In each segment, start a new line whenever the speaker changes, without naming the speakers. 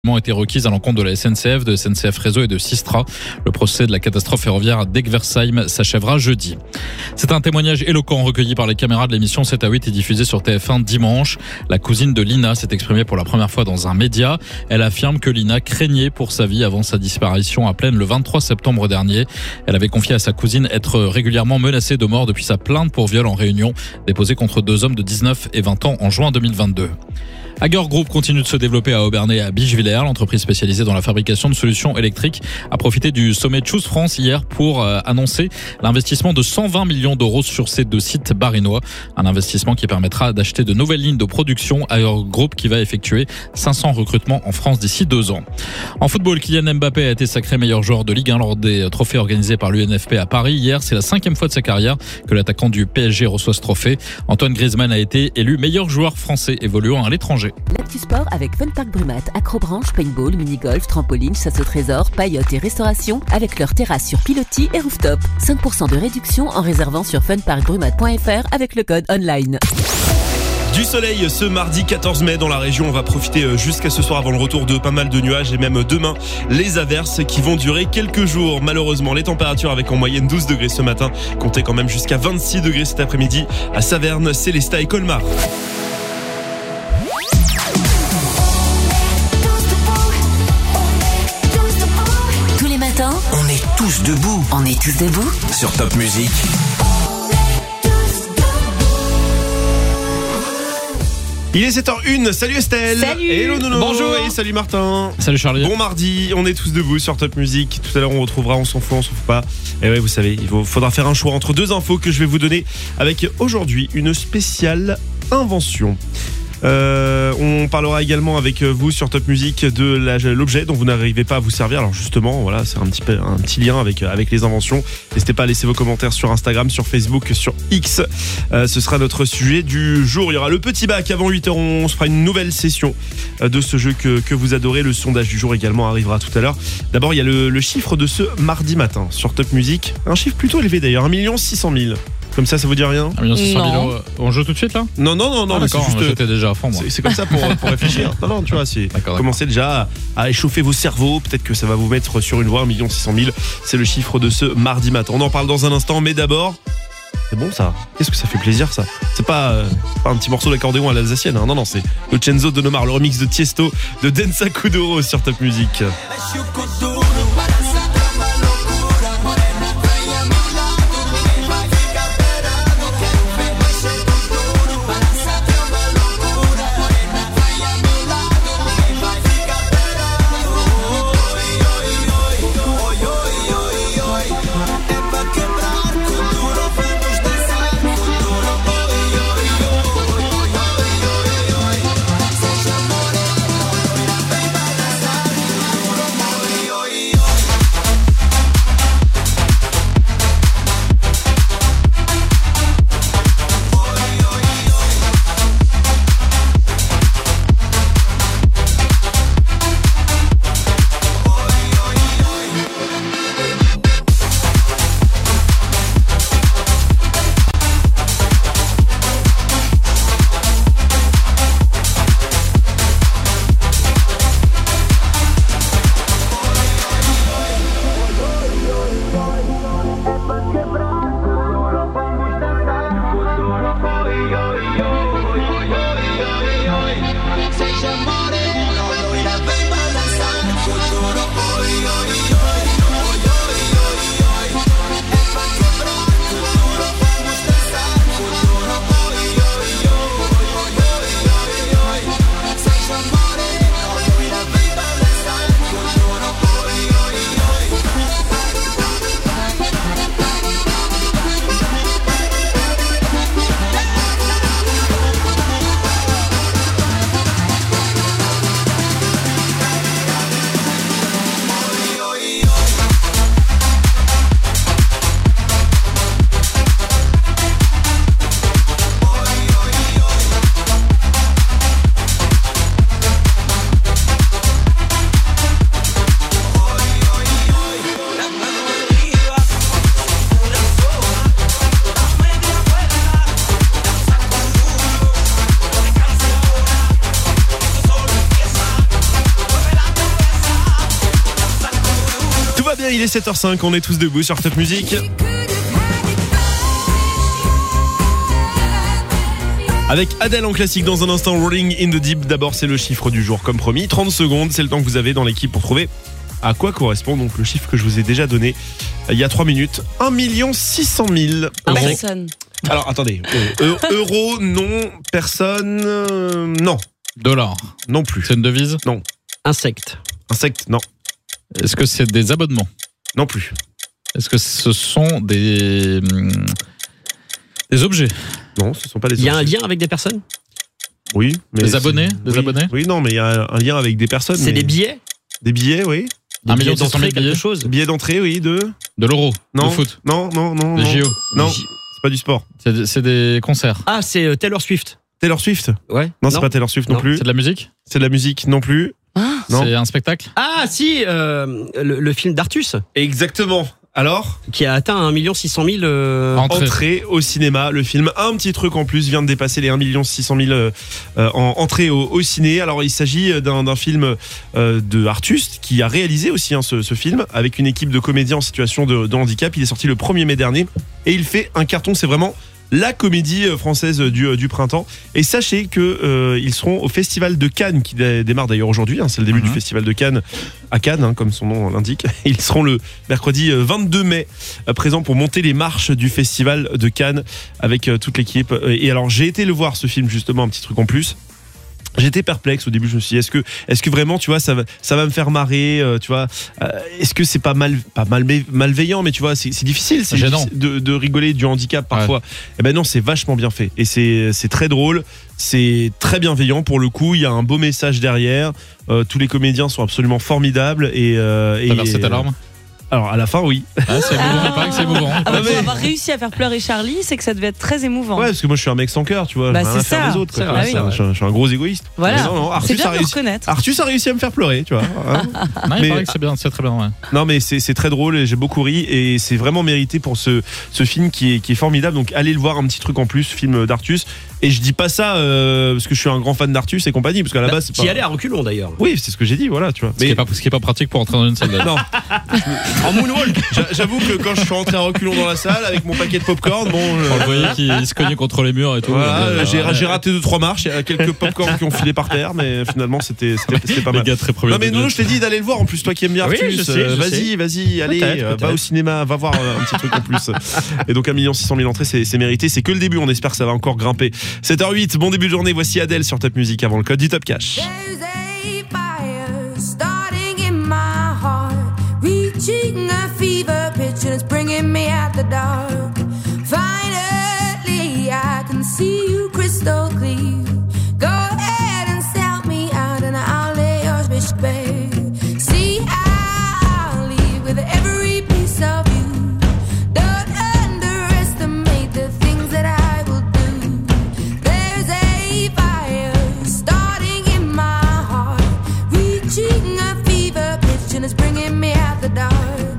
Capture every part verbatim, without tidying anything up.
ont été requises à l'encontre de la S N C F, de S N C F Réseau et de Systra. Le procès de la catastrophe ferroviaire à Degversheim s'achèvera jeudi. C'est un témoignage éloquent recueilli par les caméras de l'émission sept à huit et diffusé sur T F un dimanche. La cousine de Lina s'est exprimée pour la première fois dans un média. Elle affirme que Lina craignait pour sa vie avant sa disparition à Plaine le vingt-trois septembre dernier. Elle avait confié à sa cousine être régulièrement menacée de mort depuis sa plainte pour viol en Réunion, déposée contre deux hommes de dix-neuf et vingt ans en juin deux mille vingt-deux. Hager Group continue de se développer à Aubernais et à Bischwiller. L'entreprise spécialisée dans la fabrication de solutions électriques a profité du sommet Choose France hier pour euh, annoncer l'investissement de cent vingt millions d'euros sur ces deux sites barinois. Un investissement qui permettra d'acheter de nouvelles lignes de production. Hager Group qui va effectuer cinq cents recrutements en France d'ici deux ans. En football, Kylian Mbappé a été sacré meilleur joueur de Ligue un lors des trophées organisés par l'U N F P à Paris. Hier, c'est la cinquième fois de sa carrière que l'attaquant du P S G reçoit ce trophée. Antoine Griezmann a été élu meilleur joueur français évoluant à l'étranger.
L'actu sport avec Fun Park Brumat, acrobranche, paintball, mini-golf, trampoline, chasse au trésor, paillote et restauration avec leur terrasse sur pilotis et rooftop. cinq pour cent de réduction en réservant sur fun park brumat point f r avec le code online.
Du soleil ce mardi quatorze mai dans la région. On va profiter jusqu'à ce soir avant le retour de pas mal de nuages et même demain les averses qui vont durer quelques jours. Malheureusement, les températures avec en moyenne douze degrés ce matin, comptez quand même jusqu'à vingt-six degrés cet après-midi à Saverne, Célestat et Colmar.
On est tous debout. On est tous debout
sur Top Music.
Il est sept heures une, salut Estelle.
Salut.
Hello Nono.
Bonjour.
Et salut Martin.
Salut Charlie.
Bon mardi, on est tous debout sur Top Music. Tout à l'heure on retrouvera, on s'en fout, on s'en fout pas. Et ouais, vous savez, il faudra faire un choix entre deux infos que je vais vous donner avec aujourd'hui une spéciale invention. Euh, on parlera également avec vous sur Top Music de la, l'objet dont vous n'arrivez pas à vous servir. Alors justement, voilà, c'est un petit, un petit lien avec, avec les inventions. N'hésitez pas à laisser vos commentaires sur Instagram, sur Facebook, sur X. Euh, ce sera notre sujet du jour. Il y aura le petit bac avant huit heures. On se fera une nouvelle session de ce jeu que, que vous adorez. Le sondage du jour également arrivera tout à l'heure. D'abord, il y a le, le chiffre de ce mardi matin sur Top Music. Un chiffre plutôt élevé d'ailleurs, un million six cent mille. Comme ça, ça vous dit rien?
un million six cent mille euros. On joue tout de suite là?
Non, non, non, non.
Ah,
mais
d'accord,
c'est juste,
j'étais déjà à fond moi.
C'est, c'est comme ça pour, pour réfléchir. Non, non, tu vois, c'est
d'accord,
commencer déjà à, à échauffer vos cerveaux. Peut-être que ça va vous mettre sur une voie. un million six cent mille. C'est le chiffre de ce mardi matin. On en parle dans un instant, mais d'abord, c'est bon ça. Qu'est-ce que ça fait plaisir ça. C'est pas, euh, pas un petit morceau d'accordéon à l'alsacienne. Hein. Non, non, c'est le Cenzo de Nomar, le remix de Tiesto de Densa Kuduro sur Top Music. il est sept heures cinq, on est tous debout sur Top Music. Avec Adèle en classique dans un instant, Rolling in the Deep. D'abord, c'est le chiffre du jour, comme promis. trente secondes, c'est le temps que vous avez dans l'équipe pour trouver à quoi correspond donc le chiffre que je vous ai déjà donné il y a trois minutes. un million six cent mille
Un
euros.
personne.
Alors, attendez. Euh, euros, non. Personne, euh, non.
Dollars.
Non plus.
C'est une devise?
Insecte.
Insecte, non.
Est-ce que c'est des abonnements?
Non plus.
Est-ce que ce sont des, hum, des objets?
Non, ce ne sont pas des
Il y a un
objets.
lien avec des personnes?
Oui. Mais
Des
c'est-
abonnés Des
oui.
abonnés
Oui, non, mais il y a un lien avec des personnes.
C'est
mais-
des billets?
Des billets, oui.
Des
Un
billets
million six cent
d'entrée,
mille
quelque
billets.
chose?
Billets d'entrée, oui, de...
De l'euro?
Non.
De foot?
Non, non, non.
Des
non.
J O?
Non,
J-
c'est pas du sport.
C'est des, c'est des concerts?
Ah, c'est euh, Taylor Swift.
Taylor Swift?
Ouais.
Non, c'est pas Taylor Swift non,
Non.
plus.
C'est de la musique?
C'est de la musique non plus. Non.
C'est un spectacle?
Ah, si, euh, le, le film d'Artus,
Exactement. Alors,
qui a atteint un million six cent mille. Euh...
Entrée.
entrée au cinéma, le film. Un petit truc en plus vient de dépasser les un million six cent mille euh, euh, en entrée au, au ciné. Alors, il s'agit d'un, d'un film euh, de Artus qui a réalisé aussi hein, ce, ce film avec une équipe de comédiens en situation de, de handicap. Il est sorti le premier mai dernier et il fait un carton. C'est vraiment la comédie française du, du printemps. Et sachez que euh, ils seront au Festival de Cannes qui dé- démarre d'ailleurs aujourd'hui. Hein, c'est le début
Mhm.
du Festival de Cannes à Cannes, hein, comme son nom l'indique. Ils seront le mercredi vingt-deux mai euh, présents pour monter les marches du Festival de Cannes avec euh, toute l'équipe. Et alors j'ai été le voir ce film justement, un petit truc en plus. J'étais perplexe au début, je me suis dit est-ce que est-ce que vraiment tu vois ça va ça va me faire marrer euh, tu vois euh, est-ce que c'est pas mal pas mal malveillant mais tu vois c'est, c'est difficile c'est
Gênant.
difficile de, de rigoler du handicap parfois. Et ben non, c'est vachement bien fait et c'est c'est très drôle, c'est très bienveillant pour le coup, il y a un beau message derrière. Euh, tous les comédiens sont absolument formidables et euh,
T'as
et
versé ta larme?
alors à la fin oui.
Ah, c'est émouvant, il paraît que c'est émouvant.
Ah bah,
Non,
pour
mais-
avoir réussi à faire pleurer Charlie, c'est que ça devait être très émouvant.
Ouais, parce que moi je suis un mec sans cœur, tu vois,
Bah,
j'ai rien à
c'est
faire
ça.
des autres quoi.
C'est
Tu
vrai,
vois,
c'est
je, suis un- je suis un gros égoïste.
Voilà.
Mais non, non,
C'est
Arthus
bien
a
de le
réussi.
reconnaître.
Arthus a réussi à me faire pleurer, tu vois. hein.
Non, il
Mais-
paraît que c'est bien, c'est très bien, ouais.
Non mais c'est, c'est très drôle et j'ai beaucoup ri et c'est vraiment mérité pour ce, ce film qui est, qui est formidable. Donc allez le voir, un petit truc en plus, film d'Artus. Et je dis pas ça euh, parce que je suis un grand fan d'Artus et compagnie, parce qu'à la
Bah,
base c'est
Qui
pas...
allait à reculons d'ailleurs.
Oui, c'est ce que j'ai dit, voilà, tu vois.
Ce qui est pas, ce qui est pas pratique pour entrer dans une salle.
Non,
En moonwalk.
j'a- j'avoue que quand je suis rentré à reculons dans la salle avec mon paquet de popcorn, bon,
On le
euh,
voyait qu'il il se cognait contre les murs et tout.
voilà,
Euh,
j'ai,
ouais.
j'ai raté deux trois marches, il y a quelques popcorn qui ont filé par terre, mais finalement c'était, c'était, c'était pas
Les
mal.
gars très premiers
Non mais
degrés.
non, je t'ai dit d'aller le voir en plus, toi qui aimes bien
Oui,
Artus.
je sais,
euh,
je
vas-y,
sais.
vas-y, allez,
Peut-être,
euh, va
peut-être.
au cinéma, va voir euh, un petit truc en plus. Et donc un million six cent mille entrées, c'est, c'est mérité. C'est que le début, on espère que ça va encore grimper. sept heures huit, bon début de journée, voici Adèle sur Top Music avant le code du Top Cash.
There's a fire starting in my heart, reaching a fever pitch and it's bringing me out the dark. Finally, I can see you crystal clear. Go ahead and sell me out and I'll lay your bitch bare. See, I'll leave with every piece of you. Don't underestimate the things that I will do. There's a fire starting in my heart, reaching a fever pitch and it's bringing me out the dark.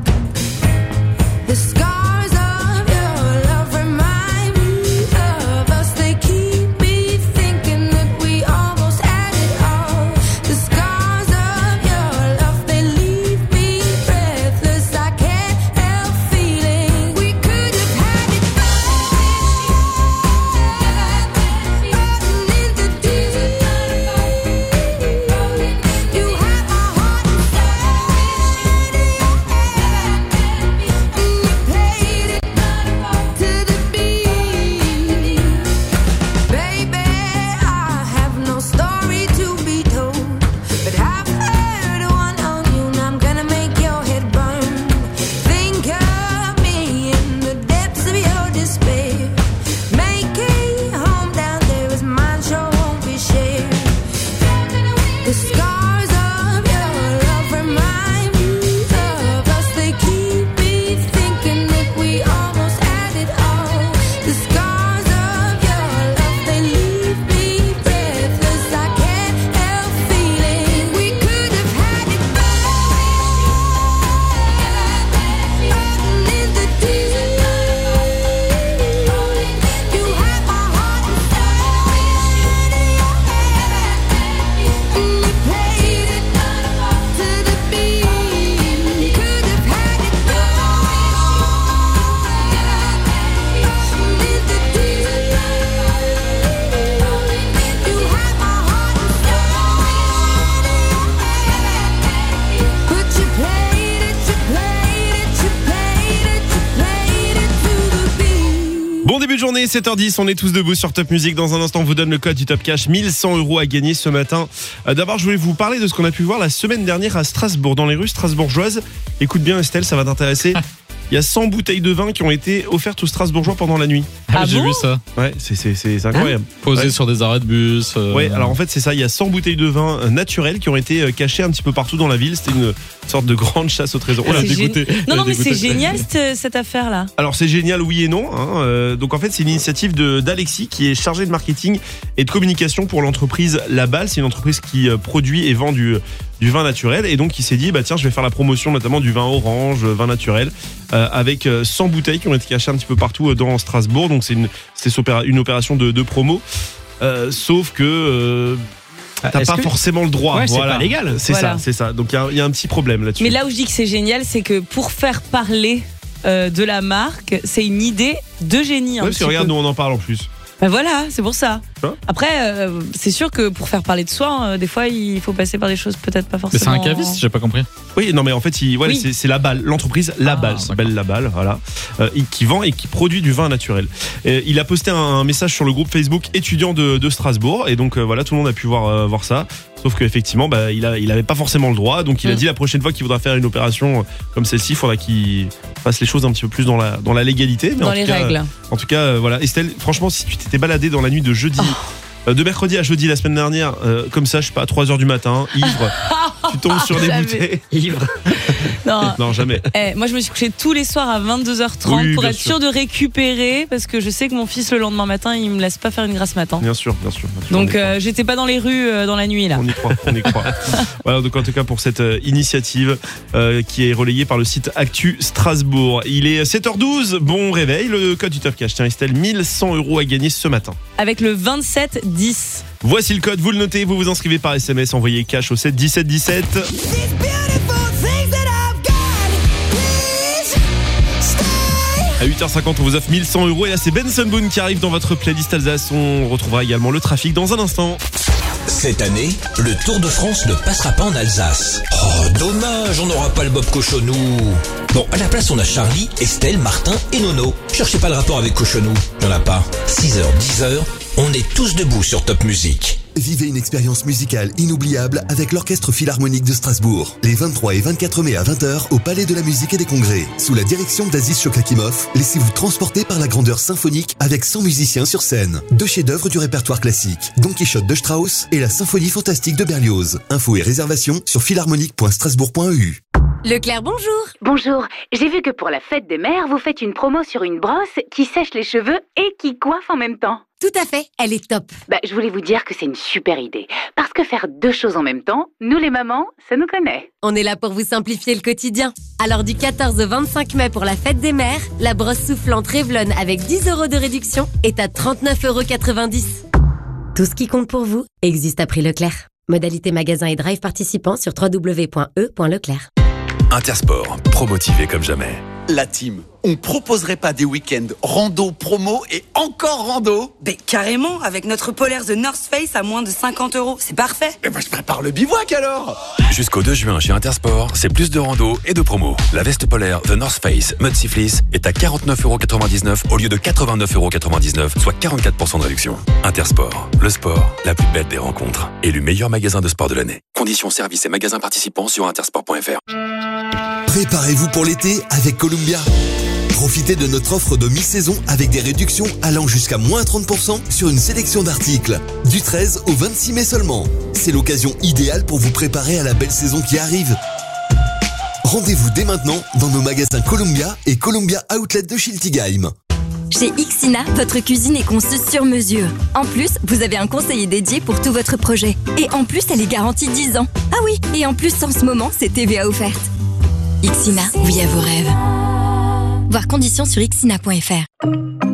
The scars of your love remind me of us. They keep me thinking that we almost had it all. The scars of your love, they leave me breathless. I can't help feeling we could have had it all. Rolling in the deep. You have my heart and soul.
journée, sept heures dix, on est tous debout sur Top Music. Dans un instant, on vous donne le code du Top Cash, mille cent euros à gagner ce matin. Euh, d'abord, je voulais vous parler de ce qu'on a pu voir la semaine dernière à Strasbourg, dans les rues strasbourgeoises. Écoute bien Estelle, ça va t'intéresser. Il y a cent bouteilles de vin qui ont été offertes aux Strasbourgeois pendant la nuit.
Ah,
Ah
j'ai
bon
vu ça.
Ouais, c'est, c'est, c'est, c'est incroyable.
Posé
Ouais.
sur des arrêts de bus. euh,
Ouais, alors en fait c'est ça, il y a cent bouteilles de vin euh, naturelles qui ont été euh, cachées un petit peu partout dans la ville. C'était une sorte de grande chasse au trésor. Oh là,
C'est
dégoûté.
gé- Non, non, mais
Dégoûté.
c'est génial cette, cette affaire-là.
Alors c'est génial, oui et non. Hein. Euh, donc en fait c'est une initiative de, d'Alexis qui est chargé de marketing et de communication pour l'entreprise La Balle. C'est une entreprise qui euh, produit et vend du, du vin naturel. Et donc il s'est dit, bah tiens, je vais faire la promotion notamment du vin orange, vin naturel, euh, avec euh, cent bouteilles qui ont été cachées un petit peu partout euh, dans Strasbourg. Donc c'est une, c'est une opération de, de promo. Euh, sauf que... Euh, T'as
Est-ce
pas
que-
forcément le droit.
Ouais, c'est
voilà.
pas légal.
C'est
Voilà.
ça, c'est ça. Donc il y a- il y, a un petit problème là-dessus.
Mais là où je dis que c'est génial, c'est que pour faire parler euh, de la marque, c'est une idée de génie. un
Ouais, parce que
petit
regarde,
peu.
nous on en parle en plus.
Ben voilà, c'est pour ça.
Hein
Après, euh, c'est sûr que pour faire parler de soi, euh, des fois, il faut passer par des choses peut-être pas
Mais
forcément.
c'est un caviste, j'ai pas compris.
Oui, non mais en fait, il, voilà,
Oui.
c'est, c'est La Balle, l'entreprise La
Ah,
Balle, ça s'appelle La Balle, voilà, euh, et qui vend et qui produit du vin naturel. Et il a posté un, un message sur le groupe Facebook étudiants de, de Strasbourg, et donc euh, voilà, tout le monde a pu voir, euh, voir ça. Sauf qu'effectivement, bah, il, a, il avait pas forcément le droit, donc il a
Mm.
dit la prochaine fois qu'il voudra faire une opération euh, comme celle-ci, il faudra qu'il fasse les choses un petit peu plus dans la, dans la légalité. Mais en
Dans
tout
les
cas,
règles.
En tout cas, euh, voilà. Estelle, franchement, si tu t'étais baladé dans la nuit de jeudi, euh, de mercredi à jeudi la semaine dernière, euh, comme ça, je sais pas, à trois heures du matin, ivre, tu tombes sur des
Jamais.
bouteilles.
Ivre.
Non.
Non, jamais.
Eh, moi, je me suis couchée tous les soirs à vingt-deux heures trente
Oui,
pour
bien
être
sûr.
sûre de récupérer, parce que je sais que mon fils, le lendemain matin, il me laisse pas faire une grasse matin.
Bien sûr, bien sûr. bien sûr, on
Donc,
y croit.
euh, j'étais pas dans les rues euh, dans la nuit, là.
On y croit, on y croit. Voilà, donc en tout cas pour cette euh, initiative euh, qui est relayée par le site Actu Strasbourg. Il est sept heures douze, bon réveil, le code du Top Cash. Tiens Estelle, mille cent euros à gagner ce matin.
Avec le vingt-sept dix.
Voici le code, vous le notez, vous vous inscrivez par S M S, envoyez cash au sept dix-sept dix-sept. À huit heures cinquante, on vous offre mille cent euros et là c'est Benson Boone qui arrive dans votre playlist Alsace. On retrouvera également le trafic dans un instant.
Cette année, le Tour de France ne passera pas en Alsace. Oh, dommage, on n'aura pas le Bob Cochonou. Bon, à la place, on a Charlie, Estelle, Martin et Nono. Cherchez pas le rapport avec Cochonou, il n'y en a pas. six heures, dix heures, on est tous debout sur Top Music.
Vivez une expérience musicale inoubliable avec l'Orchestre Philharmonique de Strasbourg. Les vingt-trois et vingt-quatre mai à vingt heures au Palais de la Musique et des Congrès. Sous la direction d'Aziz Chokakimov, laissez-vous transporter par la grandeur symphonique avec cent musiciens sur scène. Deux chefs-d'œuvre du répertoire classique, Don Quichotte de Strauss et la Symphonie fantastique de Berlioz. Infos et réservations sur philharmonique point strasbourg point e u.
Leclerc, bonjour.
Bonjour, j'ai vu que pour la fête des mères, vous faites une promo sur une brosse qui sèche les cheveux et qui coiffe en même temps.
Tout à fait, elle est top.
Bah, je voulais vous dire que c'est une super idée. Parce que faire deux choses en même temps, nous les mamans, ça nous connaît.
On est là pour vous simplifier le quotidien. Alors du quatorze au vingt-cinq mai pour la fête des mères, la brosse soufflante Revlon avec dix euros de réduction est à trente-neuf euros quatre-vingt-dix. Tout ce qui compte pour vous existe à prix Leclerc. Modalité magasin et drive participant sur w w w point e point leclerc.
Intersport, pro-motivé comme jamais.
La team, on proposerait pas des week-ends rando, promo et encore rando?
Ben carrément, avec notre polaire The North Face à moins de cinquante euros, c'est parfait.
Eh ben je prépare le bivouac alors.
Jusqu'au deux juin chez Intersport, c'est plus de rando et de promo. La veste polaire The North Face Mud Sea Fleece est à quarante-neuf euros quatre-vingt-dix-neuf au lieu de quatre-vingt-neuf euros quatre-vingt-dix-neuf, soit quarante-quatre pour cent de réduction. Intersport, le sport, la plus belle des rencontres. Élu meilleur magasin de sport de l'année. Conditions, services et magasins participants sur intersport point f r.
Préparez-vous pour l'été avec Columbia. Profitez de notre offre de mi-saison avec des réductions allant jusqu'à moins trente pour cent sur une sélection d'articles. Du treize au vingt-six mai seulement. C'est l'occasion idéale pour vous préparer à la belle saison qui arrive. Rendez-vous dès maintenant dans nos magasins Columbia et Columbia Outlet de Schiltigheim.
Chez Ixina, votre cuisine est conçue sur mesure. En plus, vous avez un conseiller dédié pour tout votre projet. Et en plus, elle est garantie dix ans. Ah oui, et en plus, en ce moment, c'est T V A offerte. Ixina, oui à vos rêves. Voir conditions sur ixina point f r.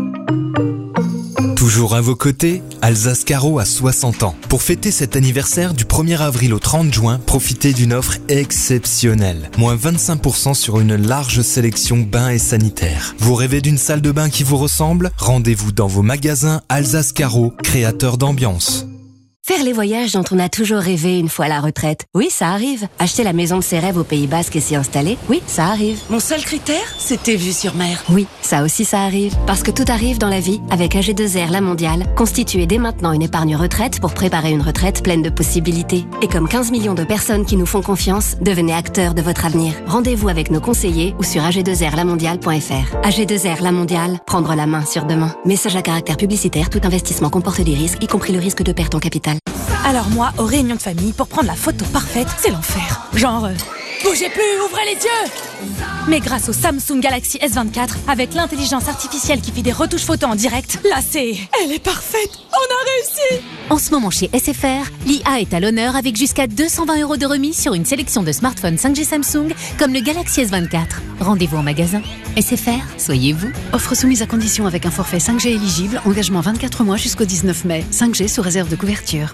Toujours à vos côtés, Alsace Carreau a soixante ans. Pour fêter cet anniversaire du premier avril au trente juin, profitez d'une offre exceptionnelle. Moins vingt-cinq pour cent sur une large sélection bains et sanitaires. Vous rêvez d'une salle de bain qui vous ressemble? Rendez-vous dans vos magasins Alsace Carreau, créateurs d'ambiance.
Faire les voyages dont on a toujours rêvé une fois à la retraite. Oui, ça arrive. Acheter la maison de ses rêves au Pays Basque et s'y installer. Oui, ça arrive.
Mon seul critère, c'était vue sur mer.
Oui, ça aussi ça arrive. Parce que tout arrive dans la vie avec A G deux R La Mondiale. Constituez dès maintenant une épargne retraite pour préparer une retraite pleine de possibilités. Et comme quinze millions de personnes qui nous font confiance, devenez acteurs de votre avenir. Rendez-vous avec nos conseillers ou sur a g deux r la mondiale point f r. A G deux R La Mondiale, prendre la main sur demain. Message à caractère publicitaire, tout investissement comporte des risques, y compris le risque de perte en capital.
Alors moi, aux réunions de famille, pour prendre la photo parfaite, c'est l'enfer. Genre, euh, bougez plus, ouvrez les yeux. Mais grâce au Samsung Galaxy S vingt-quatre, avec l'intelligence artificielle qui fait des retouches photos en direct, là c'est... Elle est parfaite. On a réussi.
En ce moment chez S F R, l'I A est à l'honneur avec jusqu'à deux cent vingt euros de remise sur une sélection de smartphones cinq G Samsung comme le Galaxy S vingt-quatre. Rendez-vous en magasin. S F R, soyez vous.
Offre soumise à condition avec un forfait cinq G éligible, engagement vingt-quatre mois jusqu'au dix-neuf mai. cinq G sous réserve de couverture.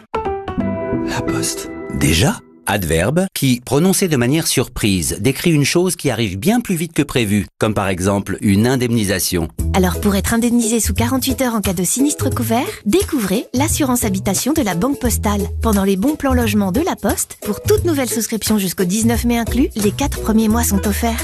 La Poste. Déjà ? Adverbe qui, prononcé de manière surprise, décrit une chose qui arrive bien plus vite que prévu, comme par exemple une indemnisation.
Alors pour être indemnisé sous quarante-huit heures en cas de sinistre couvert, découvrez l'assurance habitation de la Banque Postale. Pendant les bons plans logement de la Poste, pour toute nouvelle souscription jusqu'au dix-neuf mai inclus, les quatre premiers mois sont offerts.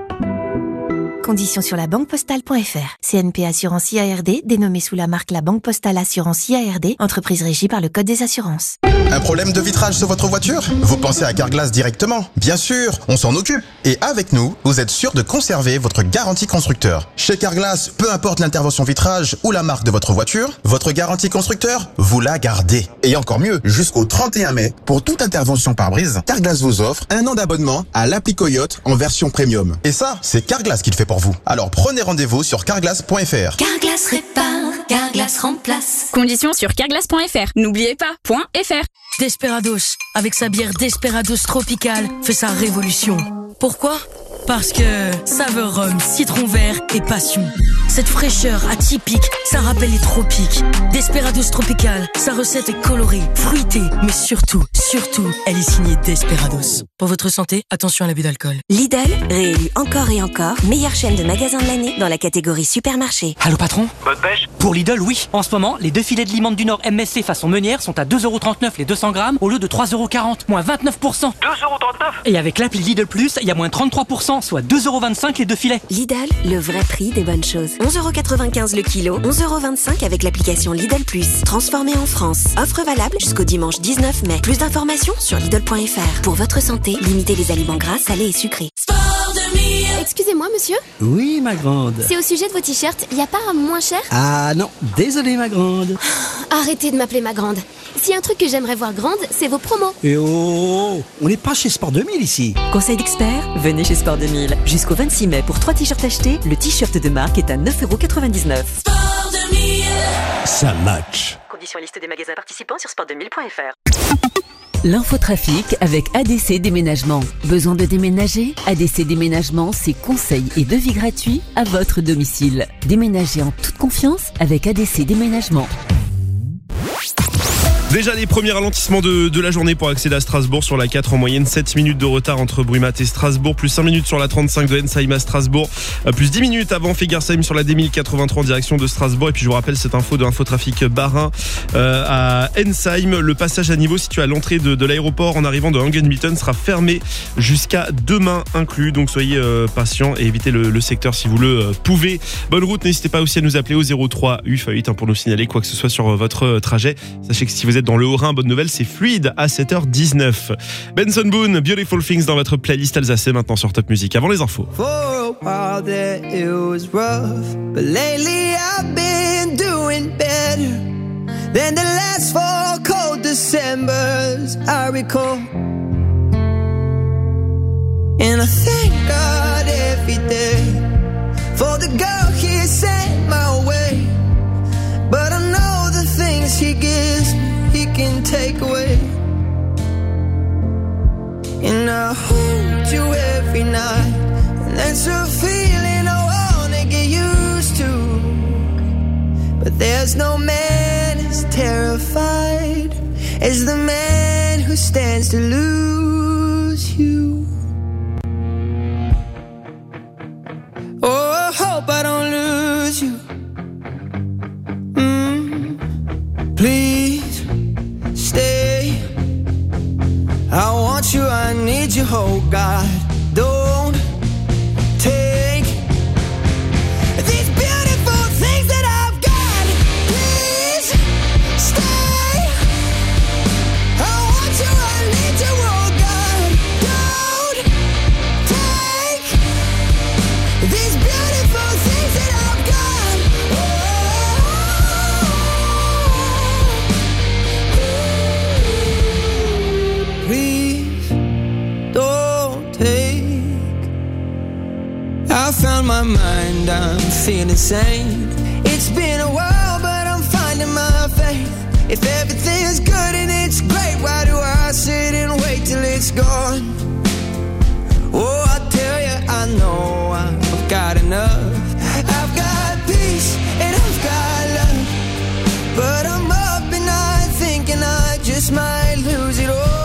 Conditions sur la banque postale point f r. C N P Assurance I A R D, dénommée sous la marque La Banque Postale Assurance I A R D, entreprise régie par le Code des assurances.
Un problème de vitrage sur votre voiture ? Vous pensez à Carglass directement ? Bien sûr, on s'en occupe. Et avec nous, vous êtes sûr de conserver votre garantie constructeur. Chez Carglass, peu importe l'intervention vitrage ou la marque de votre voiture, votre garantie constructeur, vous la gardez. Et encore mieux, jusqu'au trente et un mai, pour toute intervention pare-brise, Carglass vous offre un an d'abonnement à l'appli Coyote en version premium. Et ça, c'est Carglass qui le fait pour vous. Alors prenez rendez-vous sur carglass point f r.
Carglass répare, Carglass remplace.
Conditions sur carglass point f r. N'oubliez pas, .fr.
Desperados, avec sa bière Desperados tropicale, fait sa révolution. Pourquoi ? Parce que saveur rhum, citron vert et passion. Cette fraîcheur atypique, ça rappelle les tropiques. Desperados Tropical, sa recette est colorée, fruitée, mais surtout, surtout, elle est signée Desperados. Pour votre santé, attention à l'abus d'alcool.
Lidl, réélu encore et encore, meilleure chaîne de magasins de l'année dans la catégorie supermarché.
Allô patron ?
Bonne pêche ?
Pour Lidl, oui. En ce moment, les deux filets de limande du Nord M S C façon meunière sont à deux euros trente-neuf les deux cents grammes au lieu de trois euros quarante, moins vingt-neuf pour cent.
deux euros trente-neuf ?
Et avec l'appli Lidl Plus, il y a moins trente-trois pour cent, soit deux euros vingt-cinq les deux filets.
Lidl, le vrai prix des bonnes choses. onze euros quatre-vingt-quinze le kilo, onze euros vingt-cinq avec l'application Lidl Plus. Transformé en France. Offre valable jusqu'au dimanche dix-neuf mai. Plus d'informations sur Lidl point f r. Pour votre santé, limitez les aliments gras, salés et sucrés.
Excusez-moi, monsieur ?
Oui, ma grande.
C'est au sujet de vos t-shirts, y a pas un moins cher ?
Ah non, désolé, ma grande.
Arrêtez de m'appeler ma grande. S'il y a un truc que j'aimerais voir grande, c'est vos promos.
Et oh, on n'est pas chez Sport deux mille ici.
Conseil d'expert, venez chez Sport deux mille. Jusqu'au vingt-six mai, pour trois t-shirts achetés, le t-shirt de marque est à neuf euros quatre-vingt-dix-neuf.
Sport deux mille.
Ça match.
Conditions liste des magasins participants sur sport deux mille point f r.
L'infotrafic avec A D C Déménagement. Besoin de déménager ? A D C Déménagement, c'est conseils et devis gratuits à votre domicile. Déménagez en toute confiance avec A D C Déménagement.
Déjà les premiers ralentissements de, de la journée pour accéder à Strasbourg sur la quatre, en moyenne sept minutes de retard entre Brumat et Strasbourg, plus cinq minutes sur la trente-cinq de Ensheim à Strasbourg, plus dix minutes avant Fegersheim sur la D mille quatre-vingt-trois en direction de Strasbourg. Et puis je vous rappelle cette info de Infotrafic Bas-Rhin euh, à Ensheim, le passage à niveau situé à l'entrée de, de l'aéroport en arrivant de Hangenmitten sera fermé jusqu'à demain inclus, donc soyez euh, patients et évitez le, le secteur si vous le euh, pouvez. Bonne route, n'hésitez pas aussi à nous appeler au zéro trois huit huit hein, pour nous signaler quoi que ce soit sur euh, votre trajet. Sachez que si vous êtes dans le Haut-Rhin, bonne nouvelle, c'est fluide à sept heures dix-neuf. Benson Boone, Beautiful Things dans votre playlist alsacienne maintenant sur Top Music. Avant les infos.
For a while there it was rough, but lately I've been doing better than the last four cold Decembers I recall. And I thank God every day for the girl he sent my way, but I know the things he gives me he can take away. And I hold you every night, and that's a feeling I wanna get used to. But there's no man as terrified as the man who stands to lose you. Oh, I hope I don't lose you. Mm, please stay. need you, oh God. Don't take these beautiful things that I've got. Please stay. I want you, I need you, oh God. Don't take these beautiful things that I've got. Oh, please don't take. I found my mind, I'm feeling sane. It's been a while, but I'm finding my faith. If everything's good and it's great, why do I sit and wait till it's gone? Oh, I tell you, I know I've got enough. I've got peace and I've got love, but I'm up and I'm thinking I just might lose it all.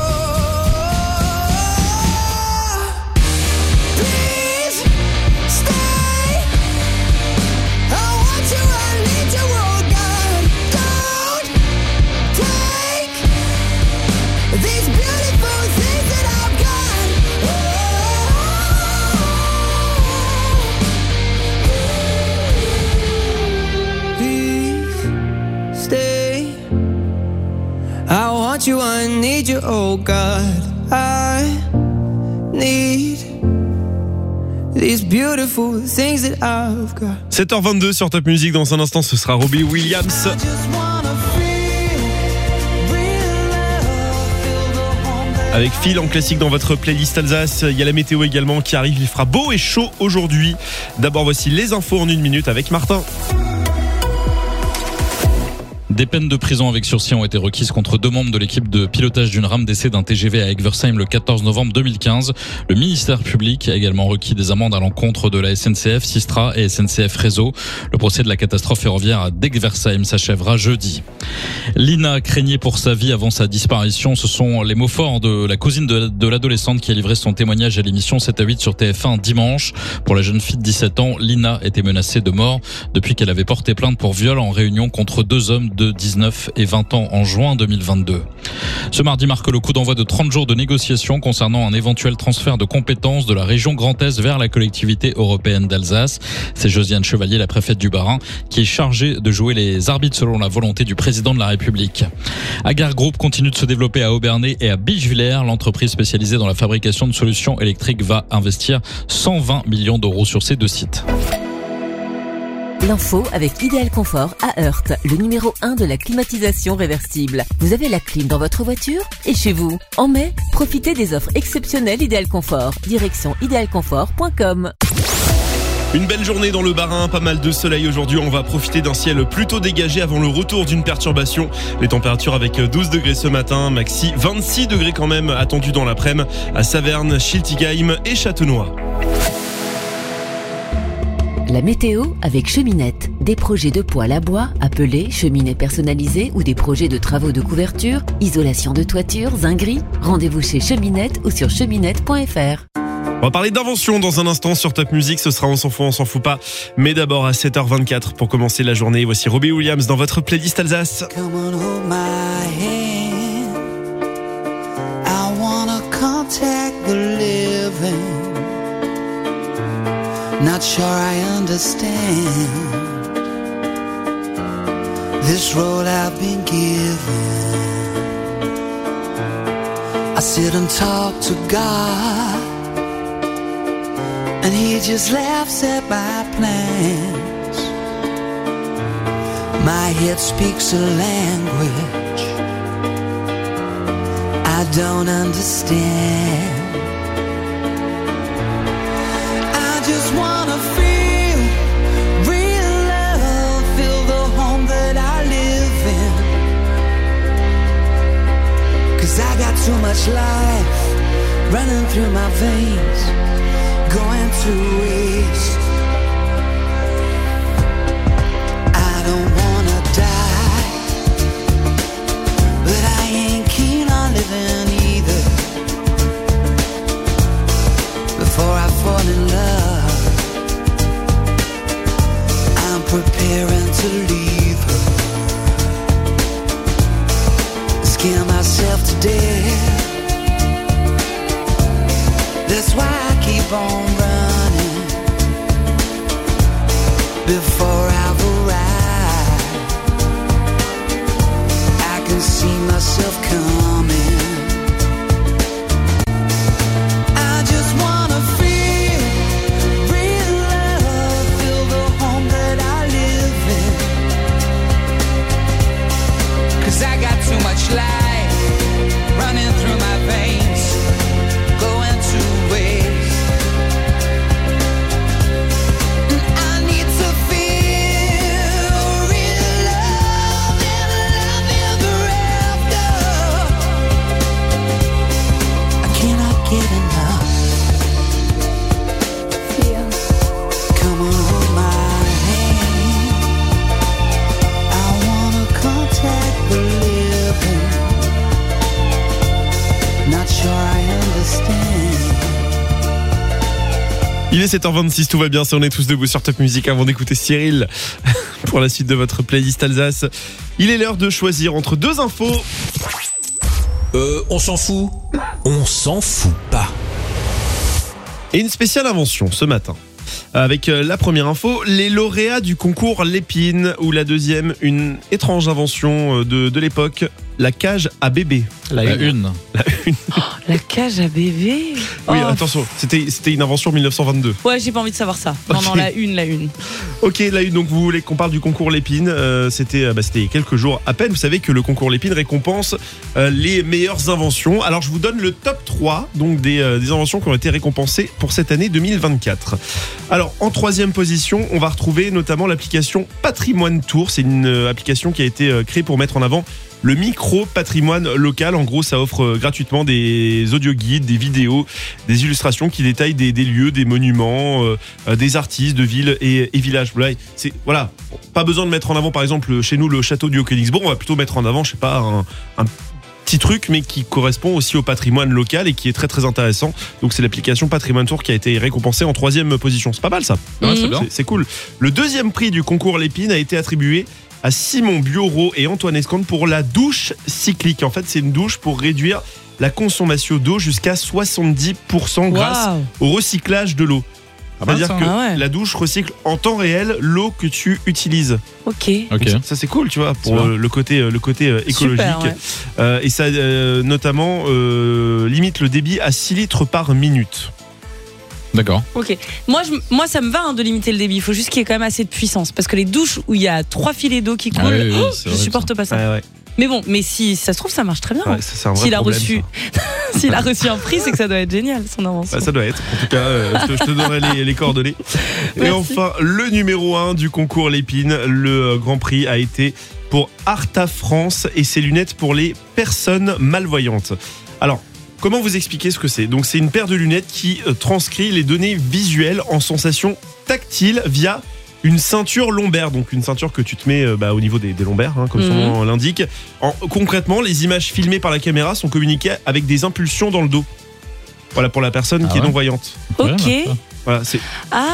Please stay. I want you, I need you, oh God. Don't take these beautiful things that I've got. Please stay. I want you, I need you, oh God. I need these beautiful things that I've got.
sept heures vingt-deux sur Top Music. Dans un instant, ce sera Robbie Williams. Avec Phil en classique dans votre playlist Alsace. Il y a la météo également qui arrive. Il fera beau et chaud aujourd'hui. D'abord, voici les infos en une minute avec Martin.
Des peines de prison avec sursis ont été requises contre deux membres de l'équipe de pilotage d'une rame d'essai d'un T G V à Egversheim le quatorze novembre deux mille quinze. Le ministère public a également requis des amendes à l'encontre de la S N C F, Sistra et S N C F Réseau. Le procès de la catastrophe ferroviaire d'Egversheim s'achèvera jeudi. Lina craignait pour sa vie avant sa disparition. Ce sont les mots forts de la cousine de, de l'adolescente qui a livré son témoignage à l'émission sept à huit sur T F un dimanche. Pour la jeune fille de dix-sept ans, Lina était menacée de mort depuis qu'elle avait porté plainte pour viol en réunion contre deux hommes de dix-neuf et vingt ans en juin deux mille vingt-deux. Ce mardi marque le coup d'envoi de trente jours de négociations concernant un éventuel transfert de compétences de la région Grand Est vers la collectivité européenne d'Alsace. C'est Josiane Chevalier, la préfète du Bas-Rhin, qui est chargée de jouer les arbitres selon la volonté du président de la République. Agar Group continue de se développer à Aubernais et à Bischwiller. L'entreprise spécialisée dans la fabrication de solutions électriques va investir cent vingt millions d'euros sur ces deux sites.
L'info avec Idéal Confort à Heurte, le numéro un de la climatisation réversible. Vous avez la clim dans votre voiture et chez vous. En mai, profitez des offres exceptionnelles Idéal Confort. Direction idéal confort point com.
Une belle journée dans le Bas-Rhin, pas mal de soleil aujourd'hui. On va profiter d'un ciel plutôt dégagé avant le retour d'une perturbation. Les températures avec douze degrés ce matin, maxi vingt-six degrés quand même attendus dans l'après-midi à Saverne, Schiltigheim et Châtenois.
La météo avec Cheminette. Des projets de poêle à bois, appelés cheminées personnalisées ou des projets de travaux de couverture, isolation de toiture, zinguerie. Rendez-vous chez Cheminette ou sur cheminette point f r.
On va parler d'invention dans un instant sur Top Music. Ce sera On s'en fout, on s'en fout pas. Mais d'abord à sept heures vingt-quatre pour commencer la journée. Voici Robbie Williams dans votre playlist Alsace.
Come on, hold my hand. I wanna contact the living. Not sure I understand this road I've been given. I sit and talk to God, and He just laughs at my plans. My head speaks a language I don't understand. Just wanna feel real love, feel the home that I live in. 'Cause I got too much life running through my veins, going to waste. I don't wanna die, but I ain't keen on living either. Before I fall in love, preparing to leave her, scare myself to death. That's why I keep on running before I've arrived. I can see myself coming. I just wanna feel real love, feel the home that I live in. 'Cause I got too much life running through my veins, going two ways. And I need to feel real love and love ever after. I cannot get enough. Feel. Come on, hold my hand. I wanna contact the living. Not sure I understand.
Il est sept heures vingt-six, tout va bien si on est tous debout sur Top Music avant d'écouter Cyril pour la suite de votre playlist Alsace. Il est l'heure de choisir entre deux infos.
Euh, on s'en fout. On s'en fout pas.
Et une spéciale invention ce matin. Avec la première info, les lauréats du concours Lépine, ou la deuxième, une étrange invention de, de l'époque, la cage à bébé.
La, la une.
La une.
Oh, la cage à bébé.
Oui,
Oh.
attention, c'était, c'était une invention en mille neuf cent vingt-deux.
Ouais, j'ai pas envie de savoir ça. Non,
Ok.
non, la une, la une.
Ok, la une, donc vous voulez qu'on parle du concours Lépine. euh, c'était, euh, bah, c'était il y a quelques jours à peine. Vous savez que le concours Lépine récompense euh, les meilleures inventions. Alors je vous donne le top trois donc des, euh, des inventions qui ont été récompensées pour cette année deux mille vingt-quatre. Alors en troisième position, on va retrouver notamment l'application Patrimoine Tour. C'est une euh, application qui a été euh, créée pour mettre en avant le micro-patrimoine local. En gros, ça offre euh, gratuitement des audio-guides, des vidéos, des illustrations qui détaillent des, des lieux, des monuments, euh, euh, des artistes de villes et, et villages. Voilà, c'est, voilà, pas besoin de mettre en avant, par exemple, chez nous, le château du Haut-Königsbourg. On va plutôt mettre en avant, je sais pas, un, un petit truc, mais qui correspond aussi au patrimoine local et qui est très très intéressant. Donc c'est l'application Patrimoine Tour qui a été récompensée en troisième position. C'est pas mal ça.
Ouais, c'est bien.
C'est, c'est cool. Le deuxième prix du concours Lépine a été attribué à Simon Biorot et Antoine Escande pour la douche cyclique. En fait, c'est une douche pour réduire la consommation d'eau jusqu'à soixante-dix pour cent grâce
Waouh.
au recyclage de l'eau.
Ah bah,
C'est-à-dire
ça.
que
Ah ouais.
la douche recycle en temps réel l'eau que tu utilises.
Ok.
Ok.
Donc ça, ça, c'est cool, tu vois, pour
C'est bien.
euh, le côté euh, le côté euh, écologique.
Super, ouais.
Euh, et ça euh, notamment euh, limite le débit à six litres par minute.
D'accord.
Ok. Moi, je, moi, ça me va hein, de limiter le débit. Il faut juste qu'il y ait quand même assez de puissance. Parce que les douches où il y a trois filets d'eau qui coulent,
Ah oui, oui,
oh,
c'est
je
horrible,
supporte pas ça.
Ouais, ouais.
Mais bon, mais si ça se trouve, ça marche très bien.
Ouais, ça, c'est un vrai
S'il a
problème,
reçu, s'il a reçu un prix, c'est que ça doit être génial son invention.
Bah, ça doit être. En tout cas, euh, je, te, je te donnerai les, les coordonnées. Et
Merci.
enfin, le numéro un du concours Lépine, le euh, Grand Prix a été pour Arta France et ses lunettes pour les personnes malvoyantes. Alors, comment vous expliquer ce que c'est ? Donc, c'est une paire de lunettes qui euh, transcrit les données visuelles en sensations tactiles via une ceinture lombaire, donc une ceinture que tu te mets euh, bah, au niveau des, des lombaires, hein, comme son
Mhm.
nom l'indique. En, concrètement, les images filmées par la caméra sont communiquées avec des impulsions dans le dos. Voilà, pour la personne
Ah
qui est
ouais.
non-voyante.
Ok.
Ouais,
Voilà, c'est...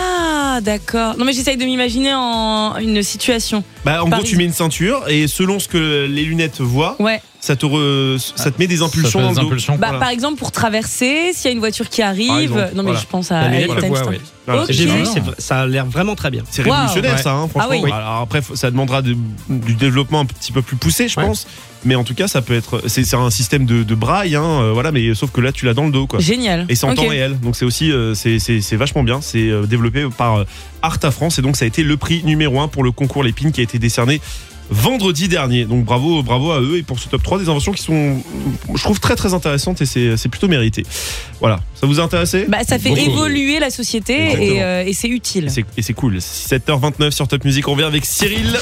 Ah, d'accord. Non, mais j'essaye de m'imaginer en une situation.
Bah, en
Par
gros, tu mets une ceinture et selon ce que les lunettes voient,
Ouais.
ça, te re- ça te met des impulsions
fait
dans
des
le dos.
impulsions.
Bah,
Voilà.
par exemple, pour traverser, s'il y a une voiture qui arrive.
Par exemple,
non, mais
voilà.
je pense à
La lunette
Albert
le voit,
Einstein.
ouais.
Voilà.
Ok.
J'ai vu,
Ah.
c'est v- ça a l'air vraiment très bien.
C'est
Wow.
révolutionnaire
Ouais.
ça, hein, franchement.
Ah oui.
Alors après, faut- ça demandera de- du développement un petit peu plus poussé, je
Ouais.
pense. Mais en tout cas, ça peut être. C'est, c'est un système de, de braille, hein, euh, voilà, mais sauf que là, tu l'as dans le dos, quoi.
Génial.
Et c'est en
Ok.
temps réel. Donc c'est aussi, euh, c'est, c'est, c'est vachement bien. C'est euh, développé par euh, Arta France et donc ça a été le prix numéro un pour le concours Lépine qui a été décerné vendredi dernier. Donc bravo, bravo à eux et pour ce top trois des inventions qui sont, je trouve très très intéressantes et c'est, c'est plutôt mérité. Voilà, ça vous a intéressé ?
Bah, ça fait
Beaucoup.
évoluer la société
Exactement.
et, euh, et c'est utile.
Et c'est, et c'est cool. sept heures vingt-neuf sur Top Music. On revient avec Cyril.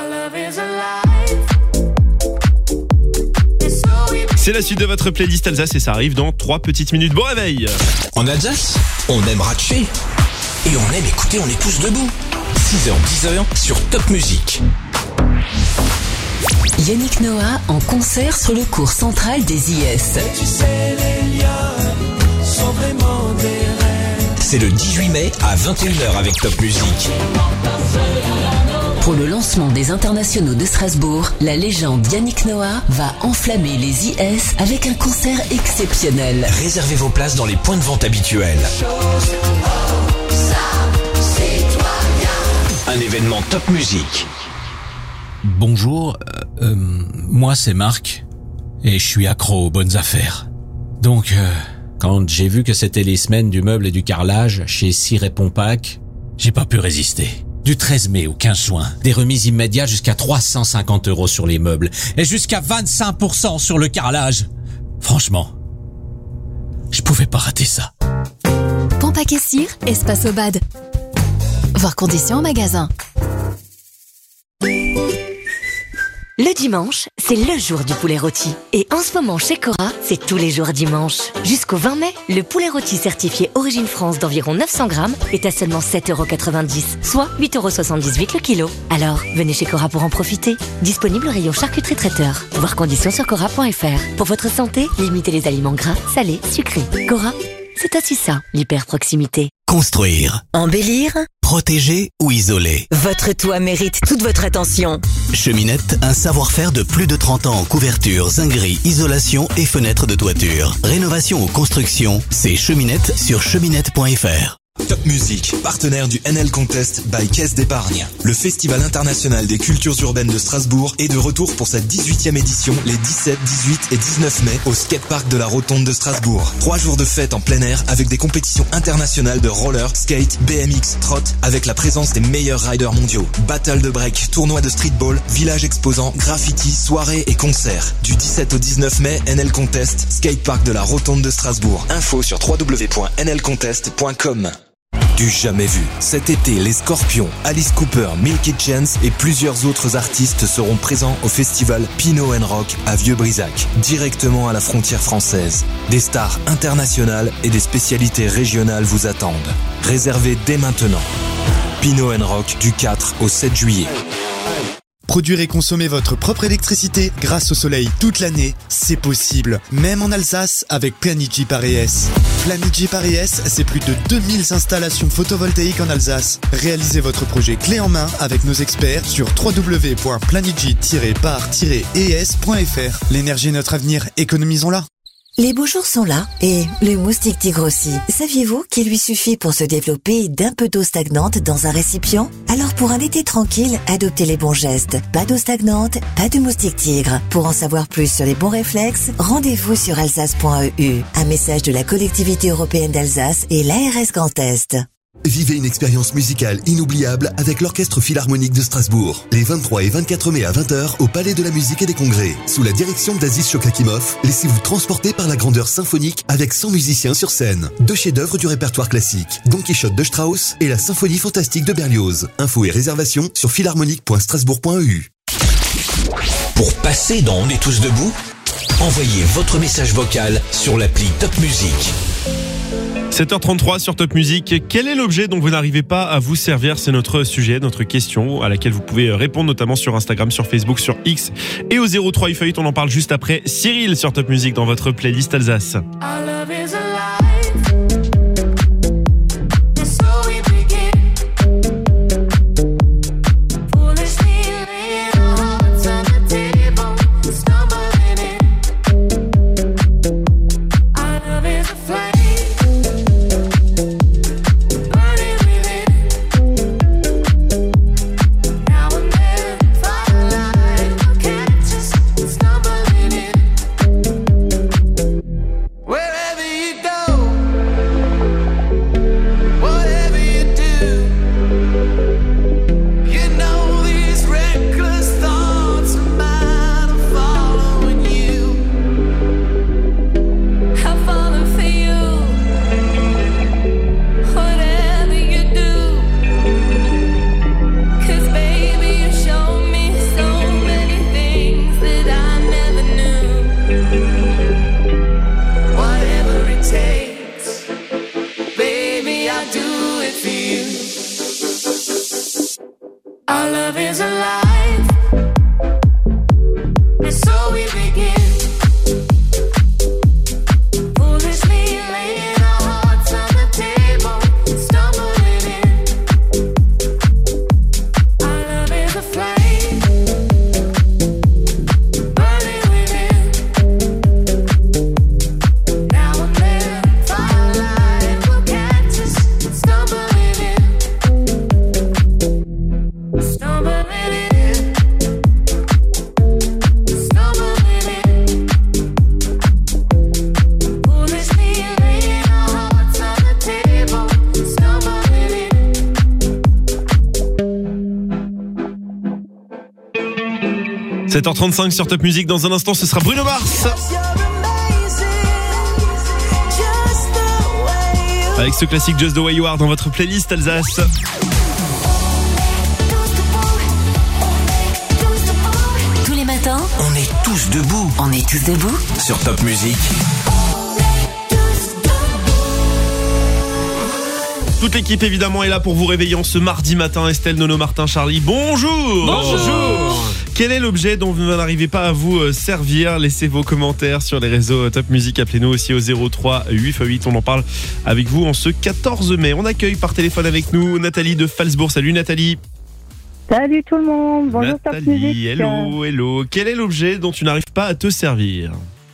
C'est la suite de votre playlist Alsace et ça arrive dans trois petites minutes. Bon réveil.
En Alsace, on aime ratcher et on aime écouter On est tous debout. six heures dix heures sur Top Music.
Yannick Noah en concert sur le cours central des I S.
Tu sais, les lions sont vraiment des rêves.
C'est le dix-huit mai à vingt et une heures avec Top Music.
Pour le lancement des internationaux de Strasbourg, la légende Yannick Noah va enflammer les I S avec un concert exceptionnel.
Réservez vos places dans les points de vente habituels. Un événement top musique.
Bonjour, euh, euh, moi c'est Marc et je suis accro aux bonnes affaires. Donc, euh, quand j'ai vu que c'était les semaines du meuble et du carrelage chez Cire Pompac, j'ai pas pu résister. Du treize mai au quinze juin, des remises immédiates jusqu'à trois cent cinquante euros sur les meubles et jusqu'à vingt-cinq pour cent sur le carrelage. Franchement, je pouvais pas rater ça.
Pompac et Cire, espace au bad. Voir conditions en magasin.
Le dimanche, c'est le jour du poulet rôti. Et en ce moment, chez Cora, c'est tous les jours dimanche. Jusqu'au vingt mai, le poulet rôti certifié Origine France d'environ neuf cents grammes est à seulement sept euros quatre-vingt-dix, soit huit euros soixante-dix-huit le kilo. Alors, venez chez Cora pour en profiter. Disponible au rayon charcuterie traiteur. Voir conditions sur cora point f r. Pour votre santé, limitez les aliments gras, salés, sucrés. Cora, c'est aussi ça, l'hyper-proximité.
Construire,
Embellir,
protéger ou isoler.
votre toit mérite toute votre attention.
Cheminette, un savoir-faire de plus de trente ans en couverture, zinguerie, isolation et fenêtres de toiture. Rénovation ou construction, c'est Cheminette sur cheminette point f r.
Top Music, partenaire du N L Contest by Caisse d'Épargne. Le Festival international des cultures urbaines de Strasbourg est de retour pour sa dix-huitième édition les dix-sept, dix-huit et dix-neuf mai au skatepark de la Rotonde de Strasbourg. Trois jours de fête en plein air avec des compétitions internationales de roller, skate, B M X, trot avec la présence des meilleurs riders mondiaux. Battle de break, tournoi de streetball, village exposant, graffiti, soirées et concerts. Du dix-sept au dix-neuf mai, N L Contest, skatepark de la Rotonde de Strasbourg. Info sur w w w point n l contest point com. Du jamais vu. Cet été, les Scorpions, Alice Cooper, Milky Chance et plusieurs autres artistes seront présents au festival Pinot and Rock à Vieux-Brisac, directement à la frontière française. Des stars internationales et des spécialités régionales vous attendent. Réservez dès maintenant. Pinot and Rock du quatre au sept juillet.
Produire et consommer votre propre électricité grâce au soleil toute l'année, c'est possible. Même en Alsace avec Plenigi par E S. Plenigi par E S, c'est plus de deux mille installations photovoltaïques en Alsace. Réalisez votre projet clé en main avec nos experts sur w w w point plenigi tiret par tiret e s point f r. L'énergie est notre avenir, économisons-la.
Les beaux jours sont là et le moustique tigre aussi. Saviez-vous qu'il lui suffit pour se développer d'un peu d'eau stagnante dans un récipient? Alors pour un été tranquille, adoptez les bons gestes. Pas d'eau stagnante, pas de moustique tigre. Pour en savoir plus sur les bons réflexes, rendez-vous sur alsace point e u. Un message de la collectivité européenne d'Alsace et l'A R S Grand Est.
Vivez une expérience musicale inoubliable avec l'Orchestre Philharmonique de Strasbourg. Les vingt-trois et vingt-quatre mai à vingt heures au Palais de la Musique et des Congrès. Sous la direction d'Aziz Shokakimov, laissez-vous transporter par la grandeur symphonique avec cent musiciens sur scène. Deux chefs-d'œuvre du répertoire classique, Don Quichotte de Strauss et la Symphonie fantastique de Berlioz. Infos et réservations sur philharmonique point strasbourg point e u.
Pour passer dans On est tous debout, envoyez votre message vocal sur l'appli Top Music.
sept heures trente-trois sur Top Music. Quel est l'objet dont vous n'arrivez pas à vous servir? C'est notre sujet, notre question à laquelle vous pouvez répondre notamment sur Instagram, sur Facebook, sur X et au zéro trois Feuille. On en parle juste après Cyril sur Top Music dans votre playlist Alsace. sept heures trente-cinq sur Top Music. Dans un instant, ce sera Bruno Mars. Avec ce classique Just the Way You Are dans votre playlist Alsace.
Tous les matins,
On est tous debout
on est tous debout.
sur Top Music.
Toute l'équipe évidemment est là pour vous réveiller en ce mardi matin. Estelle, Nono, Martin, Charlie, bonjour.
Bonjour.
Quel est l'objet dont vous n'arrivez pas à vous servir? Laissez vos commentaires sur les réseaux Top Music. Appelez-nous aussi au zéro trois huit x huit. On en parle avec vous en ce quatorze mai. On accueille par téléphone avec nous Nathalie de Falsbourg. Salut Nathalie.
Salut tout le monde, bonjour Top Music.
Nathalie, hello, hello. Quel est l'objet dont tu n'arrives pas à te servir?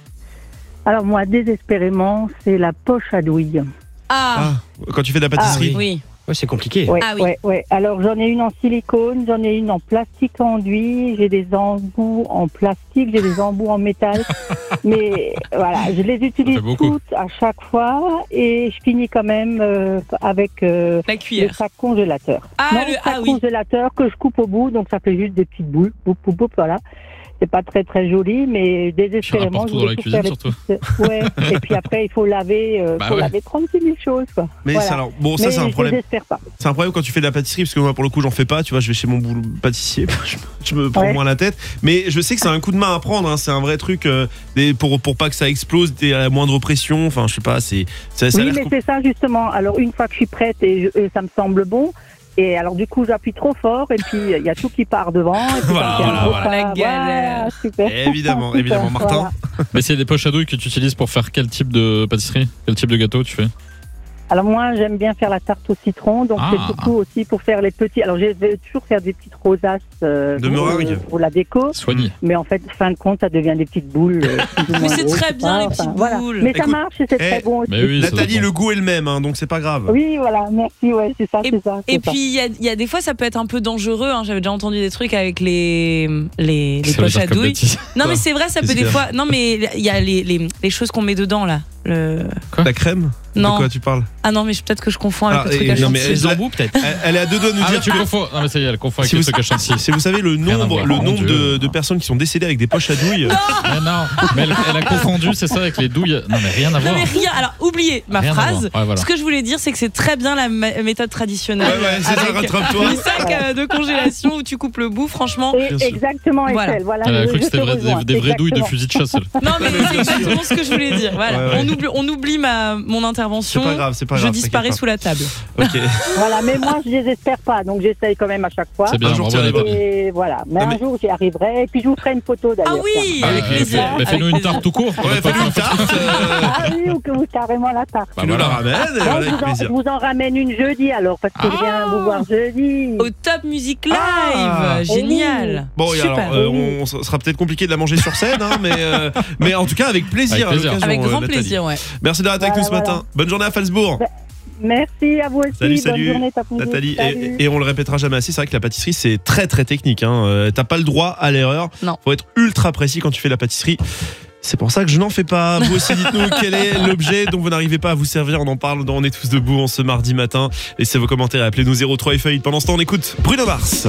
Alors moi, désespérément, c'est la poche à douille.
Ah,
Ah, quand tu fais de la pâtisserie.
Ah,
oui.
Ouais, c'est compliqué.
Ouais,
Ah oui.
ouais, ouais. Alors j'en ai une en silicone, j'en ai une en plastique enduit, j'ai des embouts en plastique, j'ai des embouts en métal. Mais voilà, je les utilise toutes à chaque fois et je finis quand même euh, avec euh,
La cuillère.
le sac congélateur.
Ah,
non,
le-
sac
ah oui.
congélateur que je coupe au bout, donc ça fait juste des petites boules. Boup, boup, boup, voilà. C'est pas très très joli, mais désespérément.
partout
je
dans
voulais
la
tout
cuisine,
faire les
surtout.
petites- Ouais. Et puis après, il faut laver, euh,
Bah
faut
ouais.
laver trente-six mille choses, quoi.
Mais
Voilà.
c'est alors, bon, ça
Mais
c'est un
je
problème.
désespère pas.
C'est un problème quand tu fais de la pâtisserie, parce que moi pour le coup j'en fais pas, tu vois, je vais chez mon boulot pâtissier, je, me- je me prends
Ouais.
moins la tête, mais je sais que c'est un coup de main à prendre, hein, c'est un vrai truc euh, des, pour, pour pas que ça explose, t'es à la moindre pression, enfin je sais pas, c'est ça, ça a
Oui,
l'air
mais
com-
c'est ça justement. Alors une fois que je suis prête et, je- et ça me semble bon, et alors du coup j'appuie trop fort et puis il y a tout qui part devant. Et puis
Voilà,
ça me fait un
voilà,
gros
voilà.
pas.
La galère.
Voilà, super.
Évidemment,
Super,
évidemment, Martin.
voilà.
Mais c'est des poches à douille que tu utilises pour faire quel type de pâtisserie? Quel type de gâteau tu fais?
Alors moi j'aime bien faire la tarte au citron, donc
Ah.
c'est surtout aussi pour faire les petits. Alors je vais toujours faire des petites rosaces euh,
De
pour,
meringue.
pour la déco.
Soigné.
Mais en fait, fin de compte, ça devient des petites boules. euh, plus ou
Mais
moins
c'est
grosses,
très
je sais
bien,
pas,
les
enfin,
petites
voilà.
boules.
Mais ça
Écoute,
marche et c'est
eh,
très bon aussi.
Mais oui, ça
Nathalie,
dépend.
le goût est le même, hein, donc c'est pas grave.
Oui, voilà, merci, ouais, c'est ça,
Et,
c'est ça.
et
c'est ça.
puis il y a, il y a des fois ça peut être un peu dangereux. Hein. J'avais déjà entendu des trucs avec les les, les
Ça veut
poches
dire
à
comme
douille.
bêtise.
Non
Quoi
mais c'est vrai, ça peut
Qu'est-ce
des
qu'il y a
fois. Non mais il y a les, les, les choses qu'on met dedans là. Le...
La crème?
Non.
De quoi tu parles?
Ah non mais je- peut-être que je confonds avec
Ah,
le truc
et-
à
non, mais
chantilly.
elle-
Les embouts peut-être?
Elle, elle est à deux doigts de nous
Ah mais
dire
tu
que-
confonds. Non mais ça y est, elle confond avec
Si
le
vous-
truc à chantilly.
Si vous savez le
Rien à
nombre,
voir.
le
Mon
nombre de,
Dieu.
de personnes qui sont décédées avec des poches à douille.
Mais non, mais elle, elle a confondu, c'est ça, avec les douilles. Non mais rien à
Non
voir.
mais rien. Alors oubliez ma
Rien à
phrase.
voir. Ouais, voilà.
Ce que je voulais dire c'est que c'est très bien la ma- méthode traditionnelle.
Ouais, ouais, c'est ça,
avec
rattrape-toi.
les sacs euh, de congélation où tu coupes le bout. Franchement.
Et- exactement,
Voilà.
Estelle. Voilà,
Elle a
je-
cru que
je
c'était
te
vrai-
rejoins,
des, des vraies douilles de
exactement.
fusil de chasse. elle.
Non mais c'est exactement ce que je voulais dire. Voilà.
Ouais, ouais.
On oublie, on oublie ma mon intervention.
C'est pas grave, c'est pas
Je
grave,
disparais
t'inquiète
sous la table.
Ok.
Voilà, mais moi, je désespère pas, donc j'essaye quand même à chaque fois.
C'est bien,
Un jour,
bravo
tu arriveras.
Nathalie.
Et voilà, mais
Non,
un
mais-
jour, j'y arriverai. Et puis, je vous ferai une photo d'ailleurs.
Ah oui,
tiens.
avec
Ouais,
plaisir.
fais- mais fais-nous
Avec
une tarte tout court.
Ouais, fais-nous une tarte. euh,
Ah oui, ou que vous carrément la tarte.
Bah
Tu nous la
voilà.
ramènes, et
Non,
voilà,
je,
avec
vous en,
plaisir.
je vous en ramène une jeudi alors, parce que je viens vous voir jeudi.
Au Top Music Live.
Ah.
Génial.
Bon, et
Super.
alors, euh, on, ça sera peut-être compliqué de la manger sur scène, hein, mais, euh, mais en tout cas, avec plaisir.
Avec plaisir.
à l'occasion,
Avec
euh,
grand
Nathalie.
plaisir, ouais.
Merci d'être avec nous
Voilà,
ce
voilà.
matin. Bonne journée à Falsbourg.
Bah, Merci à vous aussi.
Salut,
Bonne
salut.
journée, Top Music.
Nathalie,
Salut.
et, et on le répétera jamais assez, c'est vrai que la pâtisserie c'est très très technique, hein. Euh, t'as pas le droit à l'erreur,
Non.
faut être ultra précis quand tu fais la pâtisserie. C'est pour ça que je n'en fais pas. Vous aussi, dites-nous quel est l'objet dont vous n'arrivez pas à vous servir. On en parle dans On est tous debout en ce mardi matin. Laissez vos commentaires et appelez-nous zéro trois F huit. Pendant ce temps, on écoute Bruno Mars.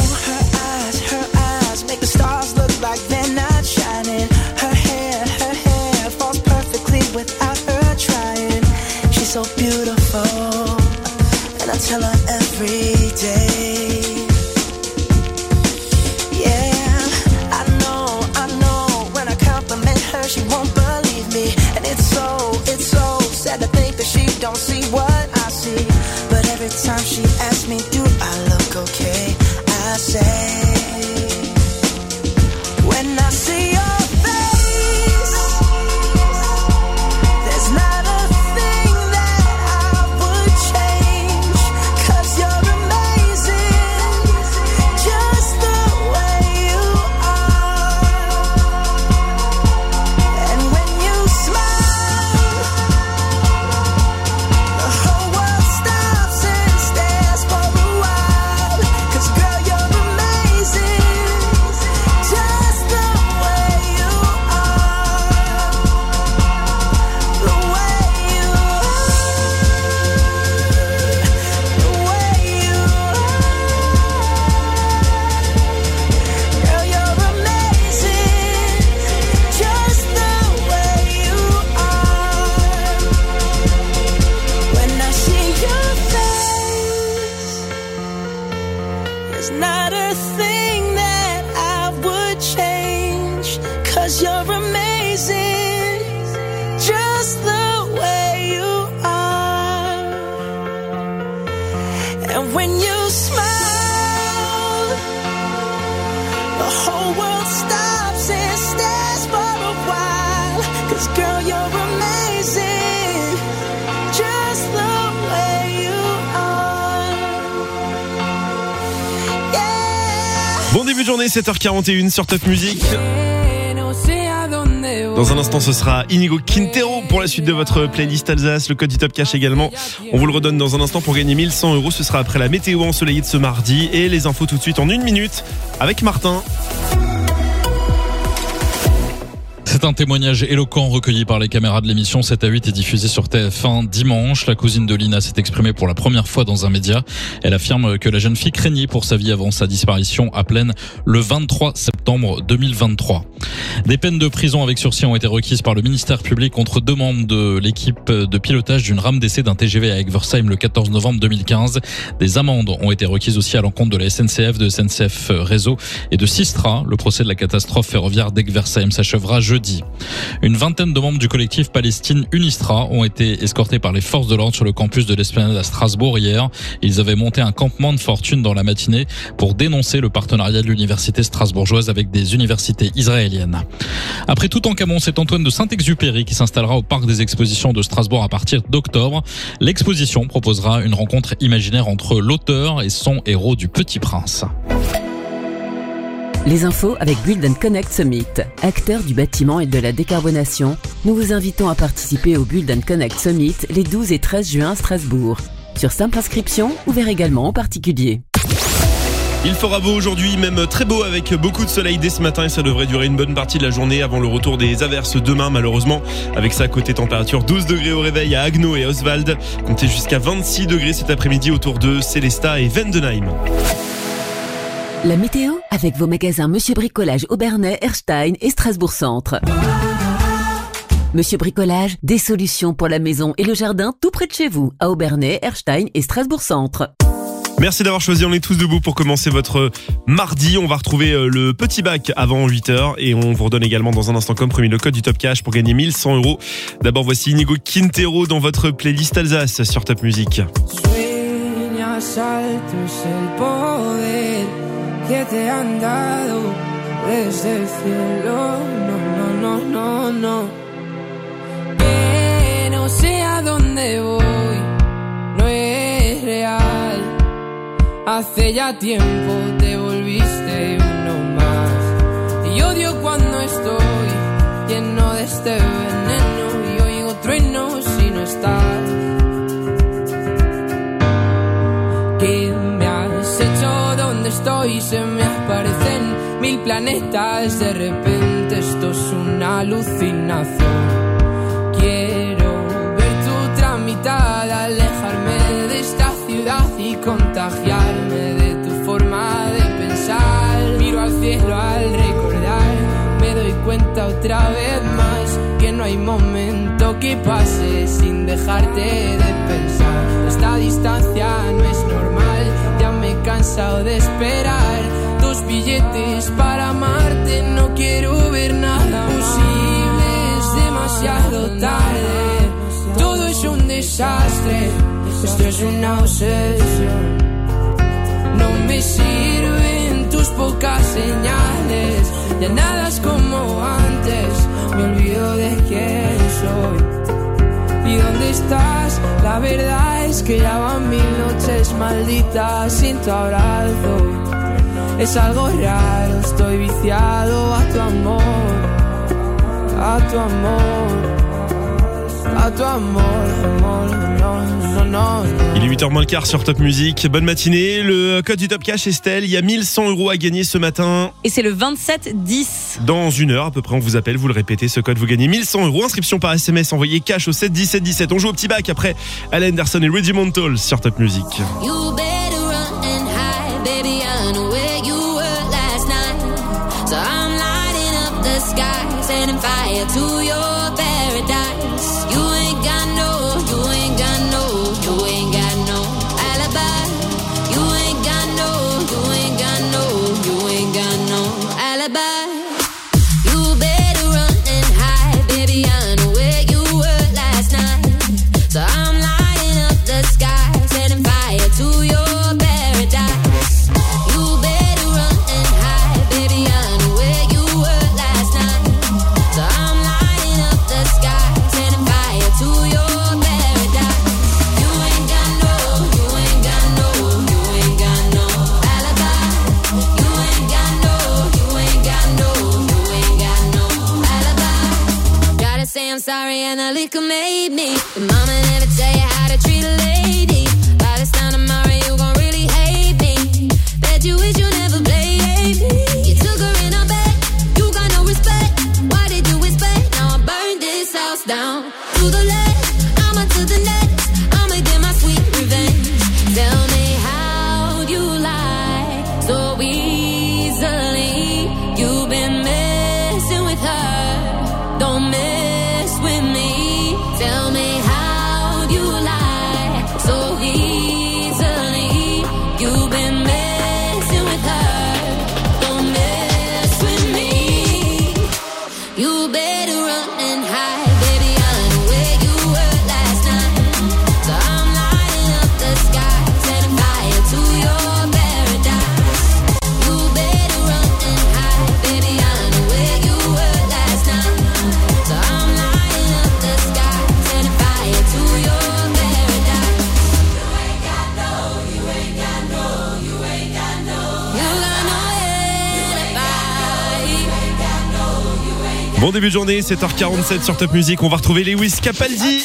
So beautiful, and I tell her every day. Yeah, I know, I know. When I compliment her, she won't believe me, and it's so, it's so sad to think that she don't see what I see. But every time she asks me, do I look okay? I say, when I see your face, there's not a thing that I would change, 'cause you're amazing, just the way you are. And when you smile, And when you smile, the whole world stops and stares for a while. 'Cause girl, you're amazing, just the way you are. Yeah.
Bon début de journée, sept heures quarante et un sur Top Music. Dans un instant, ce sera Inigo Quintero pour la suite de votre playlist Alsace. Le code du Top Cash également. On vous le redonne dans un instant pour gagner mille cent euros. Ce sera après la météo ensoleillée de ce mardi. Et les infos tout de suite en une minute avec Martin.
C'est un témoignage éloquent recueilli par les caméras de l'émission sept à huit et diffusé sur T F un dimanche. La cousine de Lina s'est exprimée pour la première fois dans un média. Elle affirme que la jeune fille craignait pour sa vie avant sa disparition à Plaine le vingt-trois septembre deux mille vingt-trois. Des peines de prison avec sursis ont été requises par le ministère public contre deux membres de l'équipe de pilotage d'une rame d'essai d'un T G V à Egversheim le quatorze novembre deux mille quinze. Des amendes ont été requises aussi à l'encontre de la S N C F, de S N C F Réseau et de Systra. Le procès de la catastrophe ferroviaire d'Egversheim s'achèvera jeudi. Une vingtaine de membres du collectif Palestine Unistra ont été escortés par les forces de l'ordre sur le campus de l'Esplanade à Strasbourg hier. Ils avaient monté un campement de fortune dans la matinée pour dénoncer le partenariat de l'université strasbourgeoise avec des universités israéliennes. Après Toutankhamon, c'est Antoine de Saint-Exupéry qui s'installera au parc des expositions de Strasbourg à partir d'octobre. L'exposition proposera une rencontre imaginaire entre l'auteur et son héros du Petit Prince.
Les infos avec Build and Connect Summit. Acteurs du bâtiment et de la décarbonation, nous vous invitons à participer au Build and Connect Summit les douze et treize juin à Strasbourg. Sur simple inscription, ouvert également aux particuliers.
Il fera beau aujourd'hui, même très beau avec beaucoup de soleil dès ce matin et ça devrait durer une bonne partie de la journée avant le retour des averses demain malheureusement. Avec ça, côté température, douze degrés au réveil à Agno et Oswald. Comptez jusqu'à vingt-six degrés cet après-midi autour de Célestat et Vendenheim.
La météo avec vos magasins Monsieur Bricolage Aubernais, Erstein et Strasbourg Centre. Monsieur Bricolage, des solutions pour la maison et le jardin tout près de chez vous, à Aubernais, Erstein et Strasbourg Centre.
Merci d'avoir choisi On est tous debout pour commencer votre mardi. On va retrouver le petit bac avant huit heures et on vous redonne également dans un instant comme promis le code du Top Cash pour gagner mille cent euros. D'abord voici Inigo Quintero dans votre playlist Alsace sur Top Music.
Que te han dado desde el cielo, no, no, no, no, no. Que no sé a dónde voy, no es real. Hace ya tiempo te volviste uno más. Y odio cuando estoy lleno de este veneno y oigo truenos si no estás. ¿Qué me has hecho? ¿Dónde estoy? Se me aparecen mil planetas. De repente esto es una alucinación. Quiero ver tu tramitada, alejarme de esta ciudad y contagiarme de tu forma de pensar. Miro al cielo al recordar, me doy cuenta otra vez más que no hay momento que pase sin dejarte de pensar. Esta distancia no es normal, ya me he cansado de esperar. Dos billetes para amarte, no quiero ver nada posible, es demasiado tarde. Todo es un desastre, esto es una obsesión. No me sirven tus pocas señales, ya nada es como antes, me olvido de quién soy. ¿Y dónde estás? La verdad es que ya van mil noches malditas sin tu abrazo. Es algo raro, estoy viciado a tu amor, a tu amor. À toi, amor, amor, non, non, non.
Il est huit heures moins le quart sur Top Music. Bonne matinée. Le code du Top Cash, Estelle. Il y a mille cent euros à gagner ce matin.
Et c'est le vingt-sept dix.
Dans une heure à peu près, on vous appelle, vous le répétez. Ce code, vous gagnez mille cent euros. Inscription par S M S, envoyez cash au sept dix-sept dix-sept. On joue au petit bac après Alan Anderson et Regimental sur Top Music.
You better run and hide, baby, I know where you were last night. So I'm lighting up the sky, setting fire to your paradise. You ain't got no, you ain't got no, you ain't got no alibi. You ain't got no, you ain't got no, you ain't got no alibi. You better run and hide, baby, I know where you were last night. So I'm lighting up the sky, setting fire to your
and the liquor made me. The mama never tell you how to treat a lady. By this time tomorrow you gon' really hate me. Bet you wish you never played me. You took her in her bed, you got no respect. Why did you expect? Now I burned this house down. To the left, I'ma to the next. I'ma get my sweet revenge. Tell me how you lie so easily. You've been messing with her. Don't mess with me. Tell me how you lie so easily. You've been messing with her. Don't mess with me. You better run and hide, baby. I know where you were last night. So I'm lighting up the sky, setting fire to your paradise. You better run and hide, baby. I know where you were last night. So I'm lighting up the sky, setting fire to your paradise. You ain't got no, you ain't got no, you ain't got no, you got no alibi. You ain't got no, you ain't got.
Bon début de journée, sept heures quarante-sept sur Top Music. On va retrouver Lewis Capaldi.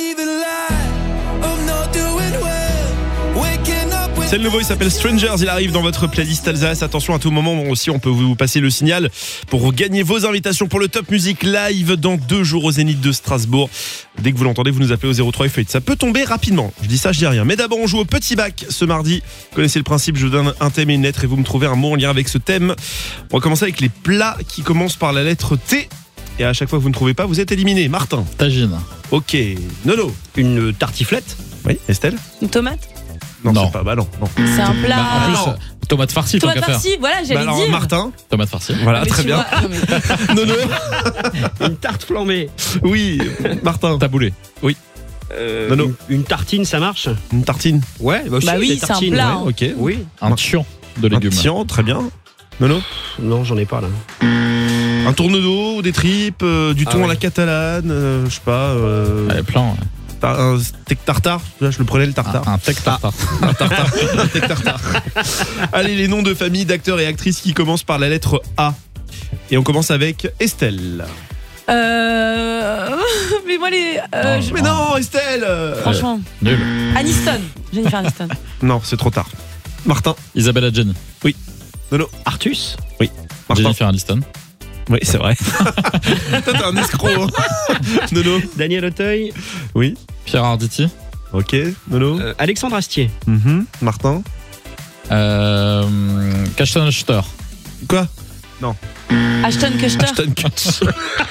C'est le nouveau, il s'appelle Strangers, il arrive dans votre playlist Alsace. Attention, à tout moment aussi, on peut vous passer le signal pour gagner vos invitations pour le Top Music Live dans deux jours au Zénith de Strasbourg. Dès que vous l'entendez, vous nous appelez au zéro trois F huit. Ça peut tomber rapidement, je dis ça, je dis rien. Mais d'abord, on joue au petit bac ce mardi. Vous connaissez le principe, je vous donne un thème et une lettre et vous me trouvez un mot en lien avec ce thème. On va commencer avec les plats qui commencent par la lettre T. Et à chaque fois que vous ne trouvez pas, vous êtes éliminé. Martin.
Tagine.
Ok. Nono.
Une tartiflette.
Oui. Estelle.
Une tomate.
Non,
Non.
c'est pas, bah non, non.
C'est un plat.
Bah, en plus,
non.
euh, tomate farcie, tant
Tomate
qu'à faire.
farcie, voilà, j'allais
Bah alors,
dire.
Martin.
Tomate farcie.
Voilà,
Ah, mais
très
tu
bien.
vois, non, mais-
Nono.
Une tarte flambée.
Oui. Martin.
Taboulé.
Oui.
Euh,
Nono.
Une, une tartine, ça marche?
Une tartine.
Ouais, bah, aussi,
Bah oui,
des
c'est un
tartines,
plat,
ouais.
Ok.
Oui.
Un tian de légumes.
Un tian, très bien. Nono.
Non, j'en ai pas là.
Un tourne-dos, des tripes, euh, du
Ah
thon à
ouais.
la catalane, euh, je sais pas. Euh,
Allez, plein. Ouais.
tar- un steak tartare. Là, je le prenais le tartare.
Un, un tech tartare.
Un tartare. Un steak tartare. Allez, les noms de famille d'acteurs et actrices qui commencent par la lettre A. Et on commence avec Estelle.
Euh... Mais moi, les. euh,
Non,
je-
Mais non, Estelle. euh,
Franchement.
Nul.
Aniston. Jennifer Aniston.
Non, c'est trop tard. Martin.
Isabelle Adjani.
Nono.
Artus?
Martin.
Jennifer Aniston.
Oui, c'est vrai. Toi, t'es un escroc. hein. Nono.
Daniel Auteuil?
Oui.
Pierre Arditi.
Ok. Nono.
Euh, Alexandre Astier?
Mhm. Martin.
Euh, Kashtan Schuster.
Quoi?
Ashton Kutcher.
Ashton Kutcher.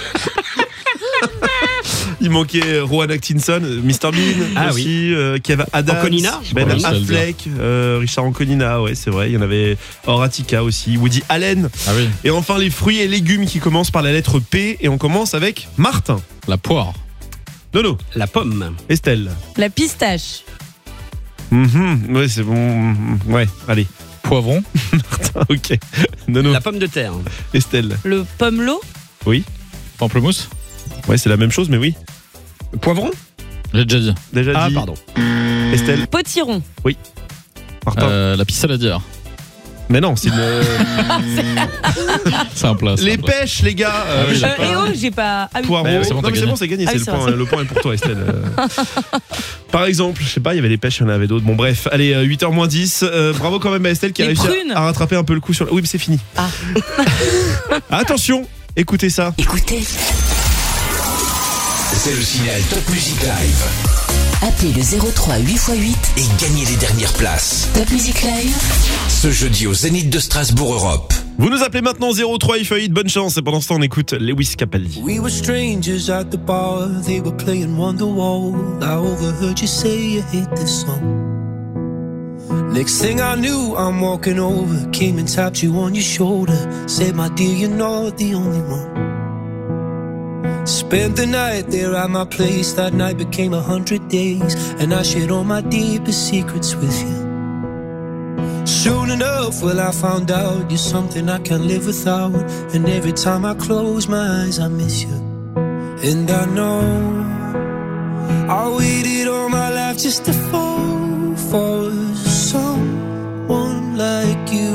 Il manquait Rowan Atkinson, mister Bean
Ah
aussi, euh, Kev Adams,
Anconina,
Ben
je crois, je sais le
Affleck, euh, Richard Anconina, ouais c'est vrai, il y en avait Horatica aussi, Woody Allen.
Ah oui.
Et enfin les fruits et légumes qui commencent par la lettre P et on commence avec Martin.
La poire.
Nono.
La pomme.
Estelle.
La pistache.
Mhm, ouais c'est bon, ouais allez.
Poivron.
Martin, ok. Nono.
La pomme de terre.
Estelle.
Le pomelo.
Pamplemousse.
Ouais c'est la même chose mais oui.
Poivron?
J'ai déjà dit.
Déjà
Ah,
dit.
pardon.
Estelle.
Potiron.
Martin.
Euh, la pissaladière.
Mais non c'est une...
C'est un plat. c'est
Les
un plat.
pêches les gars.
Ah oui,
je sais
Euh,
pas.
et oh, j'ai pas. Ah oui.
Poireaux.
Bah, c'est bon,
non
t'as
mais c'est
gagné.
bon, c'est gagné,
Ah
c'est
oui,
le
c'est
point,
vrai.
le point est pour toi Estelle. Euh, Par exemple, je sais pas, il y avait des pêches, il y en avait d'autres. Bon bref, allez, euh, huit heures moins dix. Euh, bravo quand même à Estelle qui a
Les
réussi
prunes.
à, à rattraper un peu le coup sur. Oui, mais c'est fini.
Ah.
Attention, écoutez ça.
Écoutez,
C'est le signal Top Music Live.
appelez le zéro trois huit fois huit.
Et gagnez les dernières places.
Top Music Live.
Ce jeudi au Zénith de Strasbourg Europe.
Vous nous appelez maintenant zéro trois F huit, bonne chance. Et pendant ce temps, on écoute Lewis Capaldi.
We were strangers at the bar, they were playing Wonderwall. I overheard you say you hate this song. Next thing I knew, I'm walking over, came and tapped you on your shoulder, said, my dear, you're not the only one. Spent the night there at my place, that night became a hundred days, and I shared all my deepest secrets with you. Soon enough, well, I found out you're something I can't live without. And every time I close my eyes, I miss you. And I know I waited all my life just to fall for someone like you.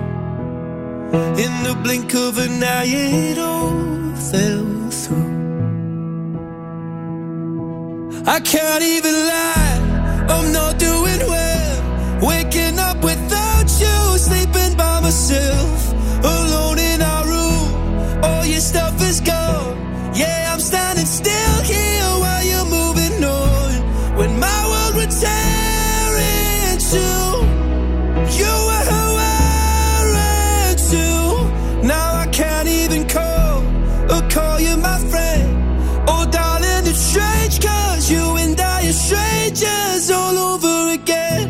In the blink of an eye, it all fell through. I can't even lie, I'm not doing well. Waking up without you, sleeping by myself, alone in our room. All your stuff is gone. Yeah, I'm standing still here while you're moving on. When my world would tear in two, you were wearing too. Now I can't even call or call you my friend. Oh darling, it's strange, cause you and I are strangers all over again.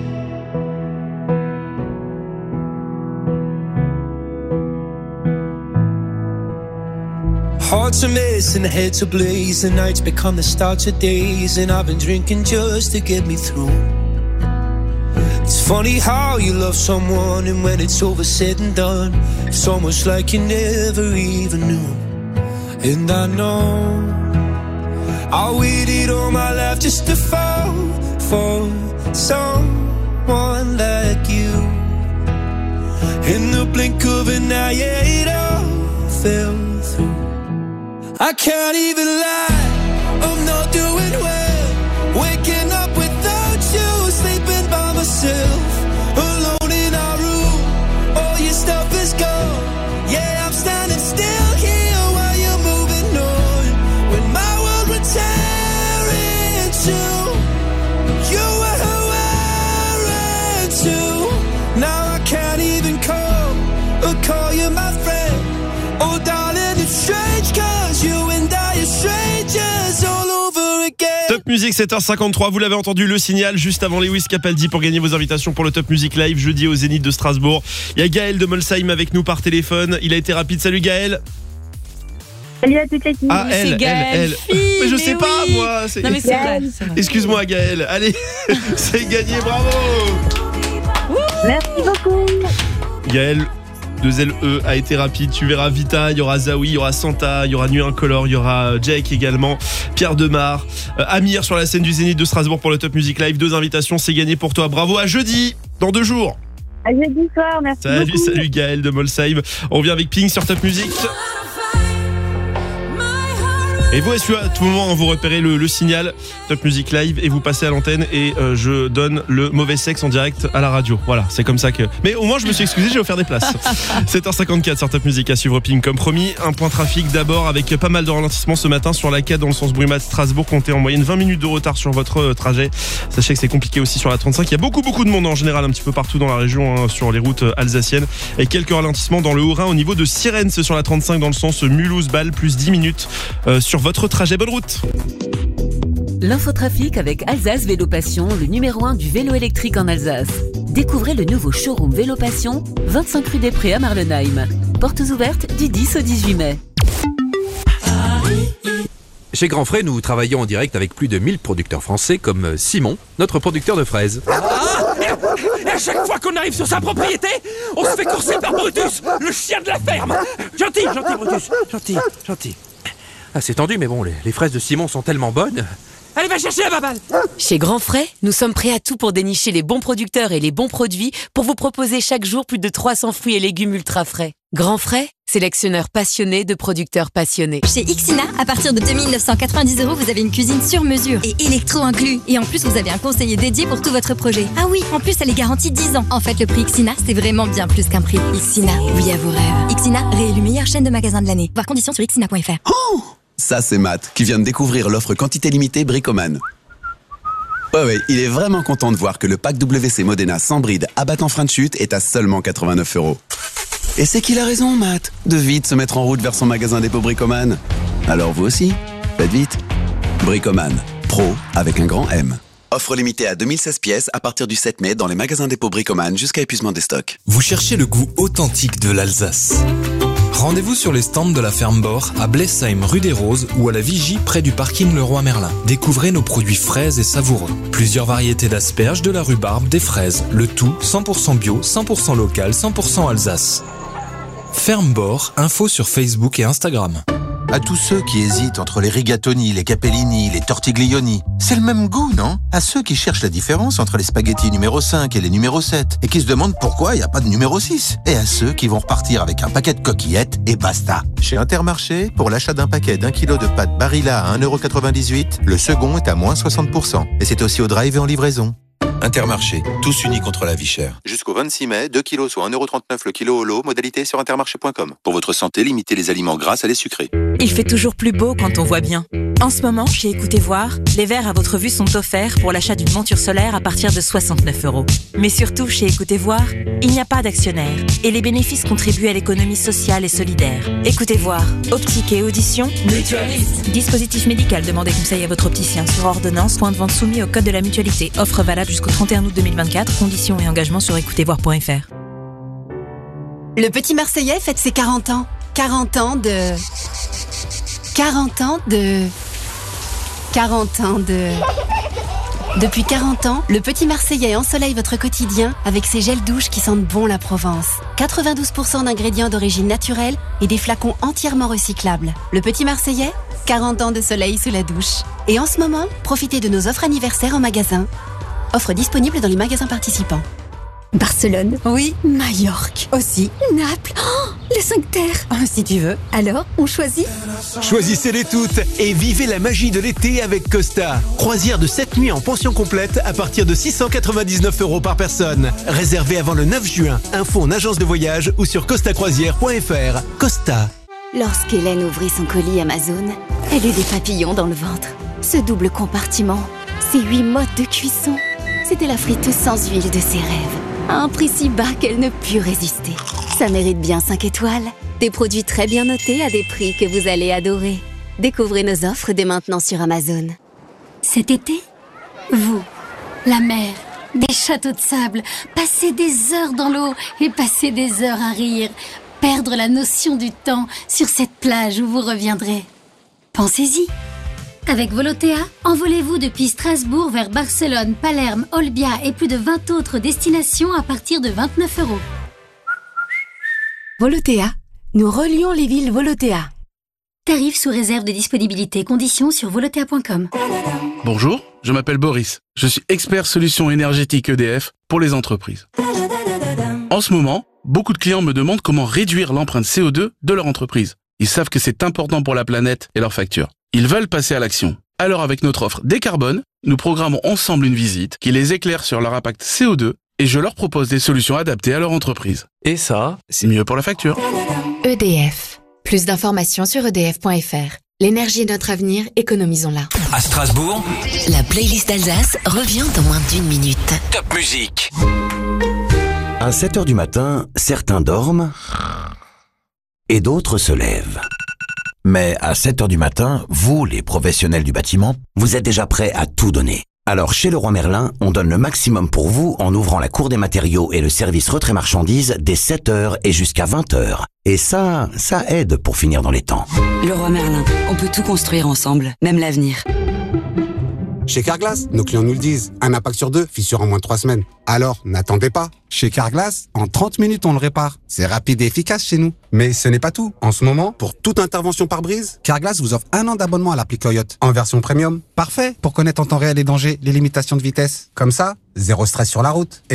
Hearts are missing, heads are blaze, the nights become the start of days, and I've been drinking just to get me through. It's funny how you love someone, and when it's over said and done, it's almost like you never even knew. And I know I waited all my life just to fall for someone like you. In the blink of an eye, yeah, it all fell through. I can't even lie, I'm not doing well. Waking up without you, sleeping by myself, alone in our room. All your stuff is gone. Yeah, I'm standing still here while you're moving on. When my world would tear in two, you were wearing too. Now I can't even call or call you my friend. Oh darling, it's strange, cause you and I are strangers all over again.
Top Music, sept heures cinquante-trois, vous l'avez entendu, le signal juste avant Lewis Capaldi pour gagner vos invitations pour le Top Music Live jeudi au Zénith de Strasbourg. Il y a Gaël de Molsheim avec nous par téléphone, il a été rapide. Salut Gaël.
Salut à toute l'équipe.
Ah, elle, elle, elle. Mais je sais
mais
pas,
oui.
moi. C'est...
Non, mais c'est vrai, c'est vrai.
Excuse-moi, Gaël. Allez, c'est gagné, bravo.
Merci beaucoup.
Gaël, deux L E, a été rapide. Tu verras Vita, il y aura Zawi, il y aura Santa, il y aura Nuit Incolore, il y aura Jake également, Pierre Demar, euh, Amir sur la scène du Zénith de Strasbourg pour le Top Music Live. Deux invitations, c'est gagné pour toi. Bravo, à jeudi, dans deux jours.
À jeudi soir, merci
Salut,
beaucoup.
salut Gaël de Molsheim. On revient avec Pink sur Top Music. Et vous, est-ce que à tout moment vous repérez le, le signal Top Music Live et vous passez à l'antenne et euh, je donne le mauvais sexe en direct à la radio. Voilà, c'est comme ça que... Mais au moins je me suis excusé, j'ai offert des places. sept heures cinquante-quatre sur Top Music, à suivre Pink comme promis. Un point trafic d'abord avec pas mal de ralentissements ce matin sur la quai dans le sens Brumath Strasbourg. Comptez en moyenne vingt minutes de retard sur votre trajet. Sachez que c'est compliqué aussi sur la trente-cinq. Il y a beaucoup beaucoup de monde en général un petit peu partout dans la région, hein, sur les routes alsaciennes. Et quelques ralentissements dans le Haut-Rhin au niveau de Sierentz sur la trente-cinq dans le sens Mulhouse-Bâle, plus dix minutes euh, sur votre trajet. Bonne route.
L'infotrafic avec Alsace Vélo Passion, le numéro un du vélo électrique en Alsace. Découvrez le nouveau showroom Vélo Passion, vingt-cinq rue des Prés à Marlenheim. Portes ouvertes du dix au dix-huit mai.
Chez Grand Frais, nous travaillons en direct avec plus de mille producteurs français comme Simon, notre producteur de fraises.
Ah, et à chaque fois qu'on arrive sur sa propriété, on se fait courser par Brutus, le chien de la ferme. Gentil, gentil Brutus, gentil, gentil.
Ah, c'est tendu, mais bon, les, les fraises de Simon sont tellement bonnes.
Allez, va chercher la baballe.
Chez Grand Frais, nous sommes prêts à tout pour dénicher les bons producteurs et les bons produits pour vous proposer chaque jour plus de trois cents fruits et légumes ultra frais. Grand Frais, sélectionneur passionné de producteurs passionnés.
Chez Ixina, à partir de deux mille neuf cent quatre-vingt-dix euros, vous avez une cuisine sur mesure et électro inclus. Et en plus, vous avez un conseiller dédié pour tout votre projet. Ah oui, en plus, elle est garantie dix ans. En fait, le prix Ixina, c'est vraiment bien plus qu'un prix. Ixina, oui à vos rêves. Ixina, réélu meilleure chaîne de magasins de l'année. Voir conditions sur ixina point f r.
Oh, ça, c'est Matt, qui vient de découvrir l'offre quantité limitée Bricoman. Ouais, ouais, il est vraiment content de voir que le pack W C Modena sans bride abattant frein de chute est à seulement quatre-vingt-neuf euros. Et c'est qu'il a raison, Matt, de vite se mettre en route vers son magasin dépôt Bricoman. Alors vous aussi, faites vite. Bricoman, pro avec un grand M. Offre limitée à deux mille seize pièces à partir du sept mai dans les magasins dépôt Bricoman jusqu'à épuisement des stocks.
Vous cherchez le goût authentique de l'Alsace. Rendez-vous sur les stands de la Ferme Bord à Blessheim rue des Roses ou à la Vigie près du parking Leroy Merlin. Découvrez nos produits frais et savoureux. Plusieurs variétés d'asperges, de la rhubarbe, des fraises. Le tout cent pour cent bio, cent pour cent local, cent pour cent Alsace. Ferme Bord, info sur Facebook et Instagram.
À tous ceux qui hésitent entre les rigatoni, les capellini, les tortiglioni, c'est le même goût, non? À ceux qui cherchent la différence entre les spaghettis numéro cinq et les numéro sept et qui se demandent pourquoi il n'y a pas de numéro six. Et à ceux qui vont repartir avec un paquet de coquillettes et basta. Chez Intermarché, pour l'achat d'un paquet d'un kilo de pâtes Barilla à un euro quatre-vingt-dix-huit, le second est à moins soixante pour cent. Et c'est aussi au drive et en livraison. Intermarché, tous unis contre la vie chère. Jusqu'au vingt-six mai, deux kilos soit un euro trente-neuf le kilo au lot, modalité sur intermarché point com. Pour votre santé, limitez les aliments gras à les sucrés.
Il fait toujours plus beau quand on voit bien. En ce moment, chez Écoutez Voir, les verres à votre vue sont offerts pour l'achat d'une monture solaire à partir de soixante-neuf euros. Mais surtout, chez Écoutez Voir, il n'y a pas d'actionnaire et les bénéfices contribuent à l'économie sociale et solidaire. Écoutez Voir, optique et audition, mutualiste. Dispositif médical, demandez conseil à votre opticien sur ordonnance, point de vente soumis au code de la mutualité. Offre valable jusqu'au trente et un août deux mille vingt-quatre, conditions et engagements sur écoutez voir point f r.
Le petit Marseillais fête ses quarante ans. quarante ans de... quarante ans de... quarante ans de... Depuis quarante ans, le petit Marseillais ensoleille votre quotidien avec ses gels douches qui sentent bon la Provence. quatre-vingt-douze pour cent d'ingrédients d'origine naturelle et des flacons entièrement recyclables. Le petit Marseillais, quarante ans de soleil sous la douche. Et en ce moment, profitez de nos offres anniversaires en magasin. Offre disponible dans les magasins participants.
Barcelone. Oui. Majorque. Aussi. Naples. Oh, les cinq terres.
Oh, si tu veux.
Alors, on choisit?
Choisissez-les toutes et vivez la magie de l'été avec Costa. Croisière de sept nuits en pension complète à partir de six cent quatre-vingt-dix-neuf euros par personne. Réservé avant le neuf juin. Info en agence de voyage ou sur costa croisière point f r. Costa.
Lorsqu'Hélène ouvrit son colis Amazon, elle eut des papillons dans le ventre. Ce double compartiment, ces huit modes de cuisson, c'était la friteuse sans huile de ses rêves. À un prix si bas qu'elle ne put résister. Ça mérite bien cinq étoiles. Des produits très bien notés à des prix que vous allez adorer. Découvrez nos offres dès maintenant sur Amazon.
Cet été, vous, la mer, des châteaux de sable, passez des heures dans l'eau et passez des heures à rire. Perdre la notion du temps sur cette plage où vous reviendrez. Pensez-y. Avec Volotea, envolez-vous depuis Strasbourg vers Barcelone, Palerme, Olbia et plus de vingt autres destinations à partir de vingt-neuf euros.
Volotea, nous relions les villes Volotea.
Tarifs sous réserve de disponibilité, conditions sur volotea point com.
Bonjour, je m'appelle Boris. Je suis expert solutions énergétiques E D F pour les entreprises. En ce moment, beaucoup de clients me demandent comment réduire l'empreinte C O deux de leur entreprise. Ils savent que c'est important pour la planète et leurs factures. Ils veulent passer à l'action. Alors avec notre offre Décarbone, nous programmons ensemble une visite qui les éclaire sur leur impact C O deux et je leur propose des solutions adaptées à leur entreprise. Et ça, c'est mieux pour la facture.
E D F. Plus d'informations sur e d f point f r. L'énergie est notre avenir, économisons-la.
À Strasbourg,
La playlist d'Alsace revient dans moins d'une minute.
Top Musique.
À sept heures du matin, certains dorment et d'autres se lèvent. Mais à sept heures du matin, vous, les professionnels du bâtiment, vous êtes déjà prêts à tout donner. Alors chez Leroy Merlin, on donne le maximum pour vous en ouvrant la cour des matériaux et le service retrait marchandises dès sept heures et jusqu'à vingt heures. Et ça, ça aide pour finir dans les temps.
Leroy Merlin, on peut tout construire ensemble, même l'avenir.
Chez Carglass, nos clients nous le disent, un impact sur deux, fissure en moins de trois semaines. Alors, n'attendez pas. Chez Carglass, en trente minutes, on le répare. C'est rapide et efficace chez nous. Mais ce n'est pas tout. En ce moment, pour toute intervention par brise, Carglass vous offre un an d'abonnement à l'appli Coyote, en version premium. Parfait pour connaître en temps réel les dangers, les limitations de vitesse. Comme ça, zéro stress sur la route. Et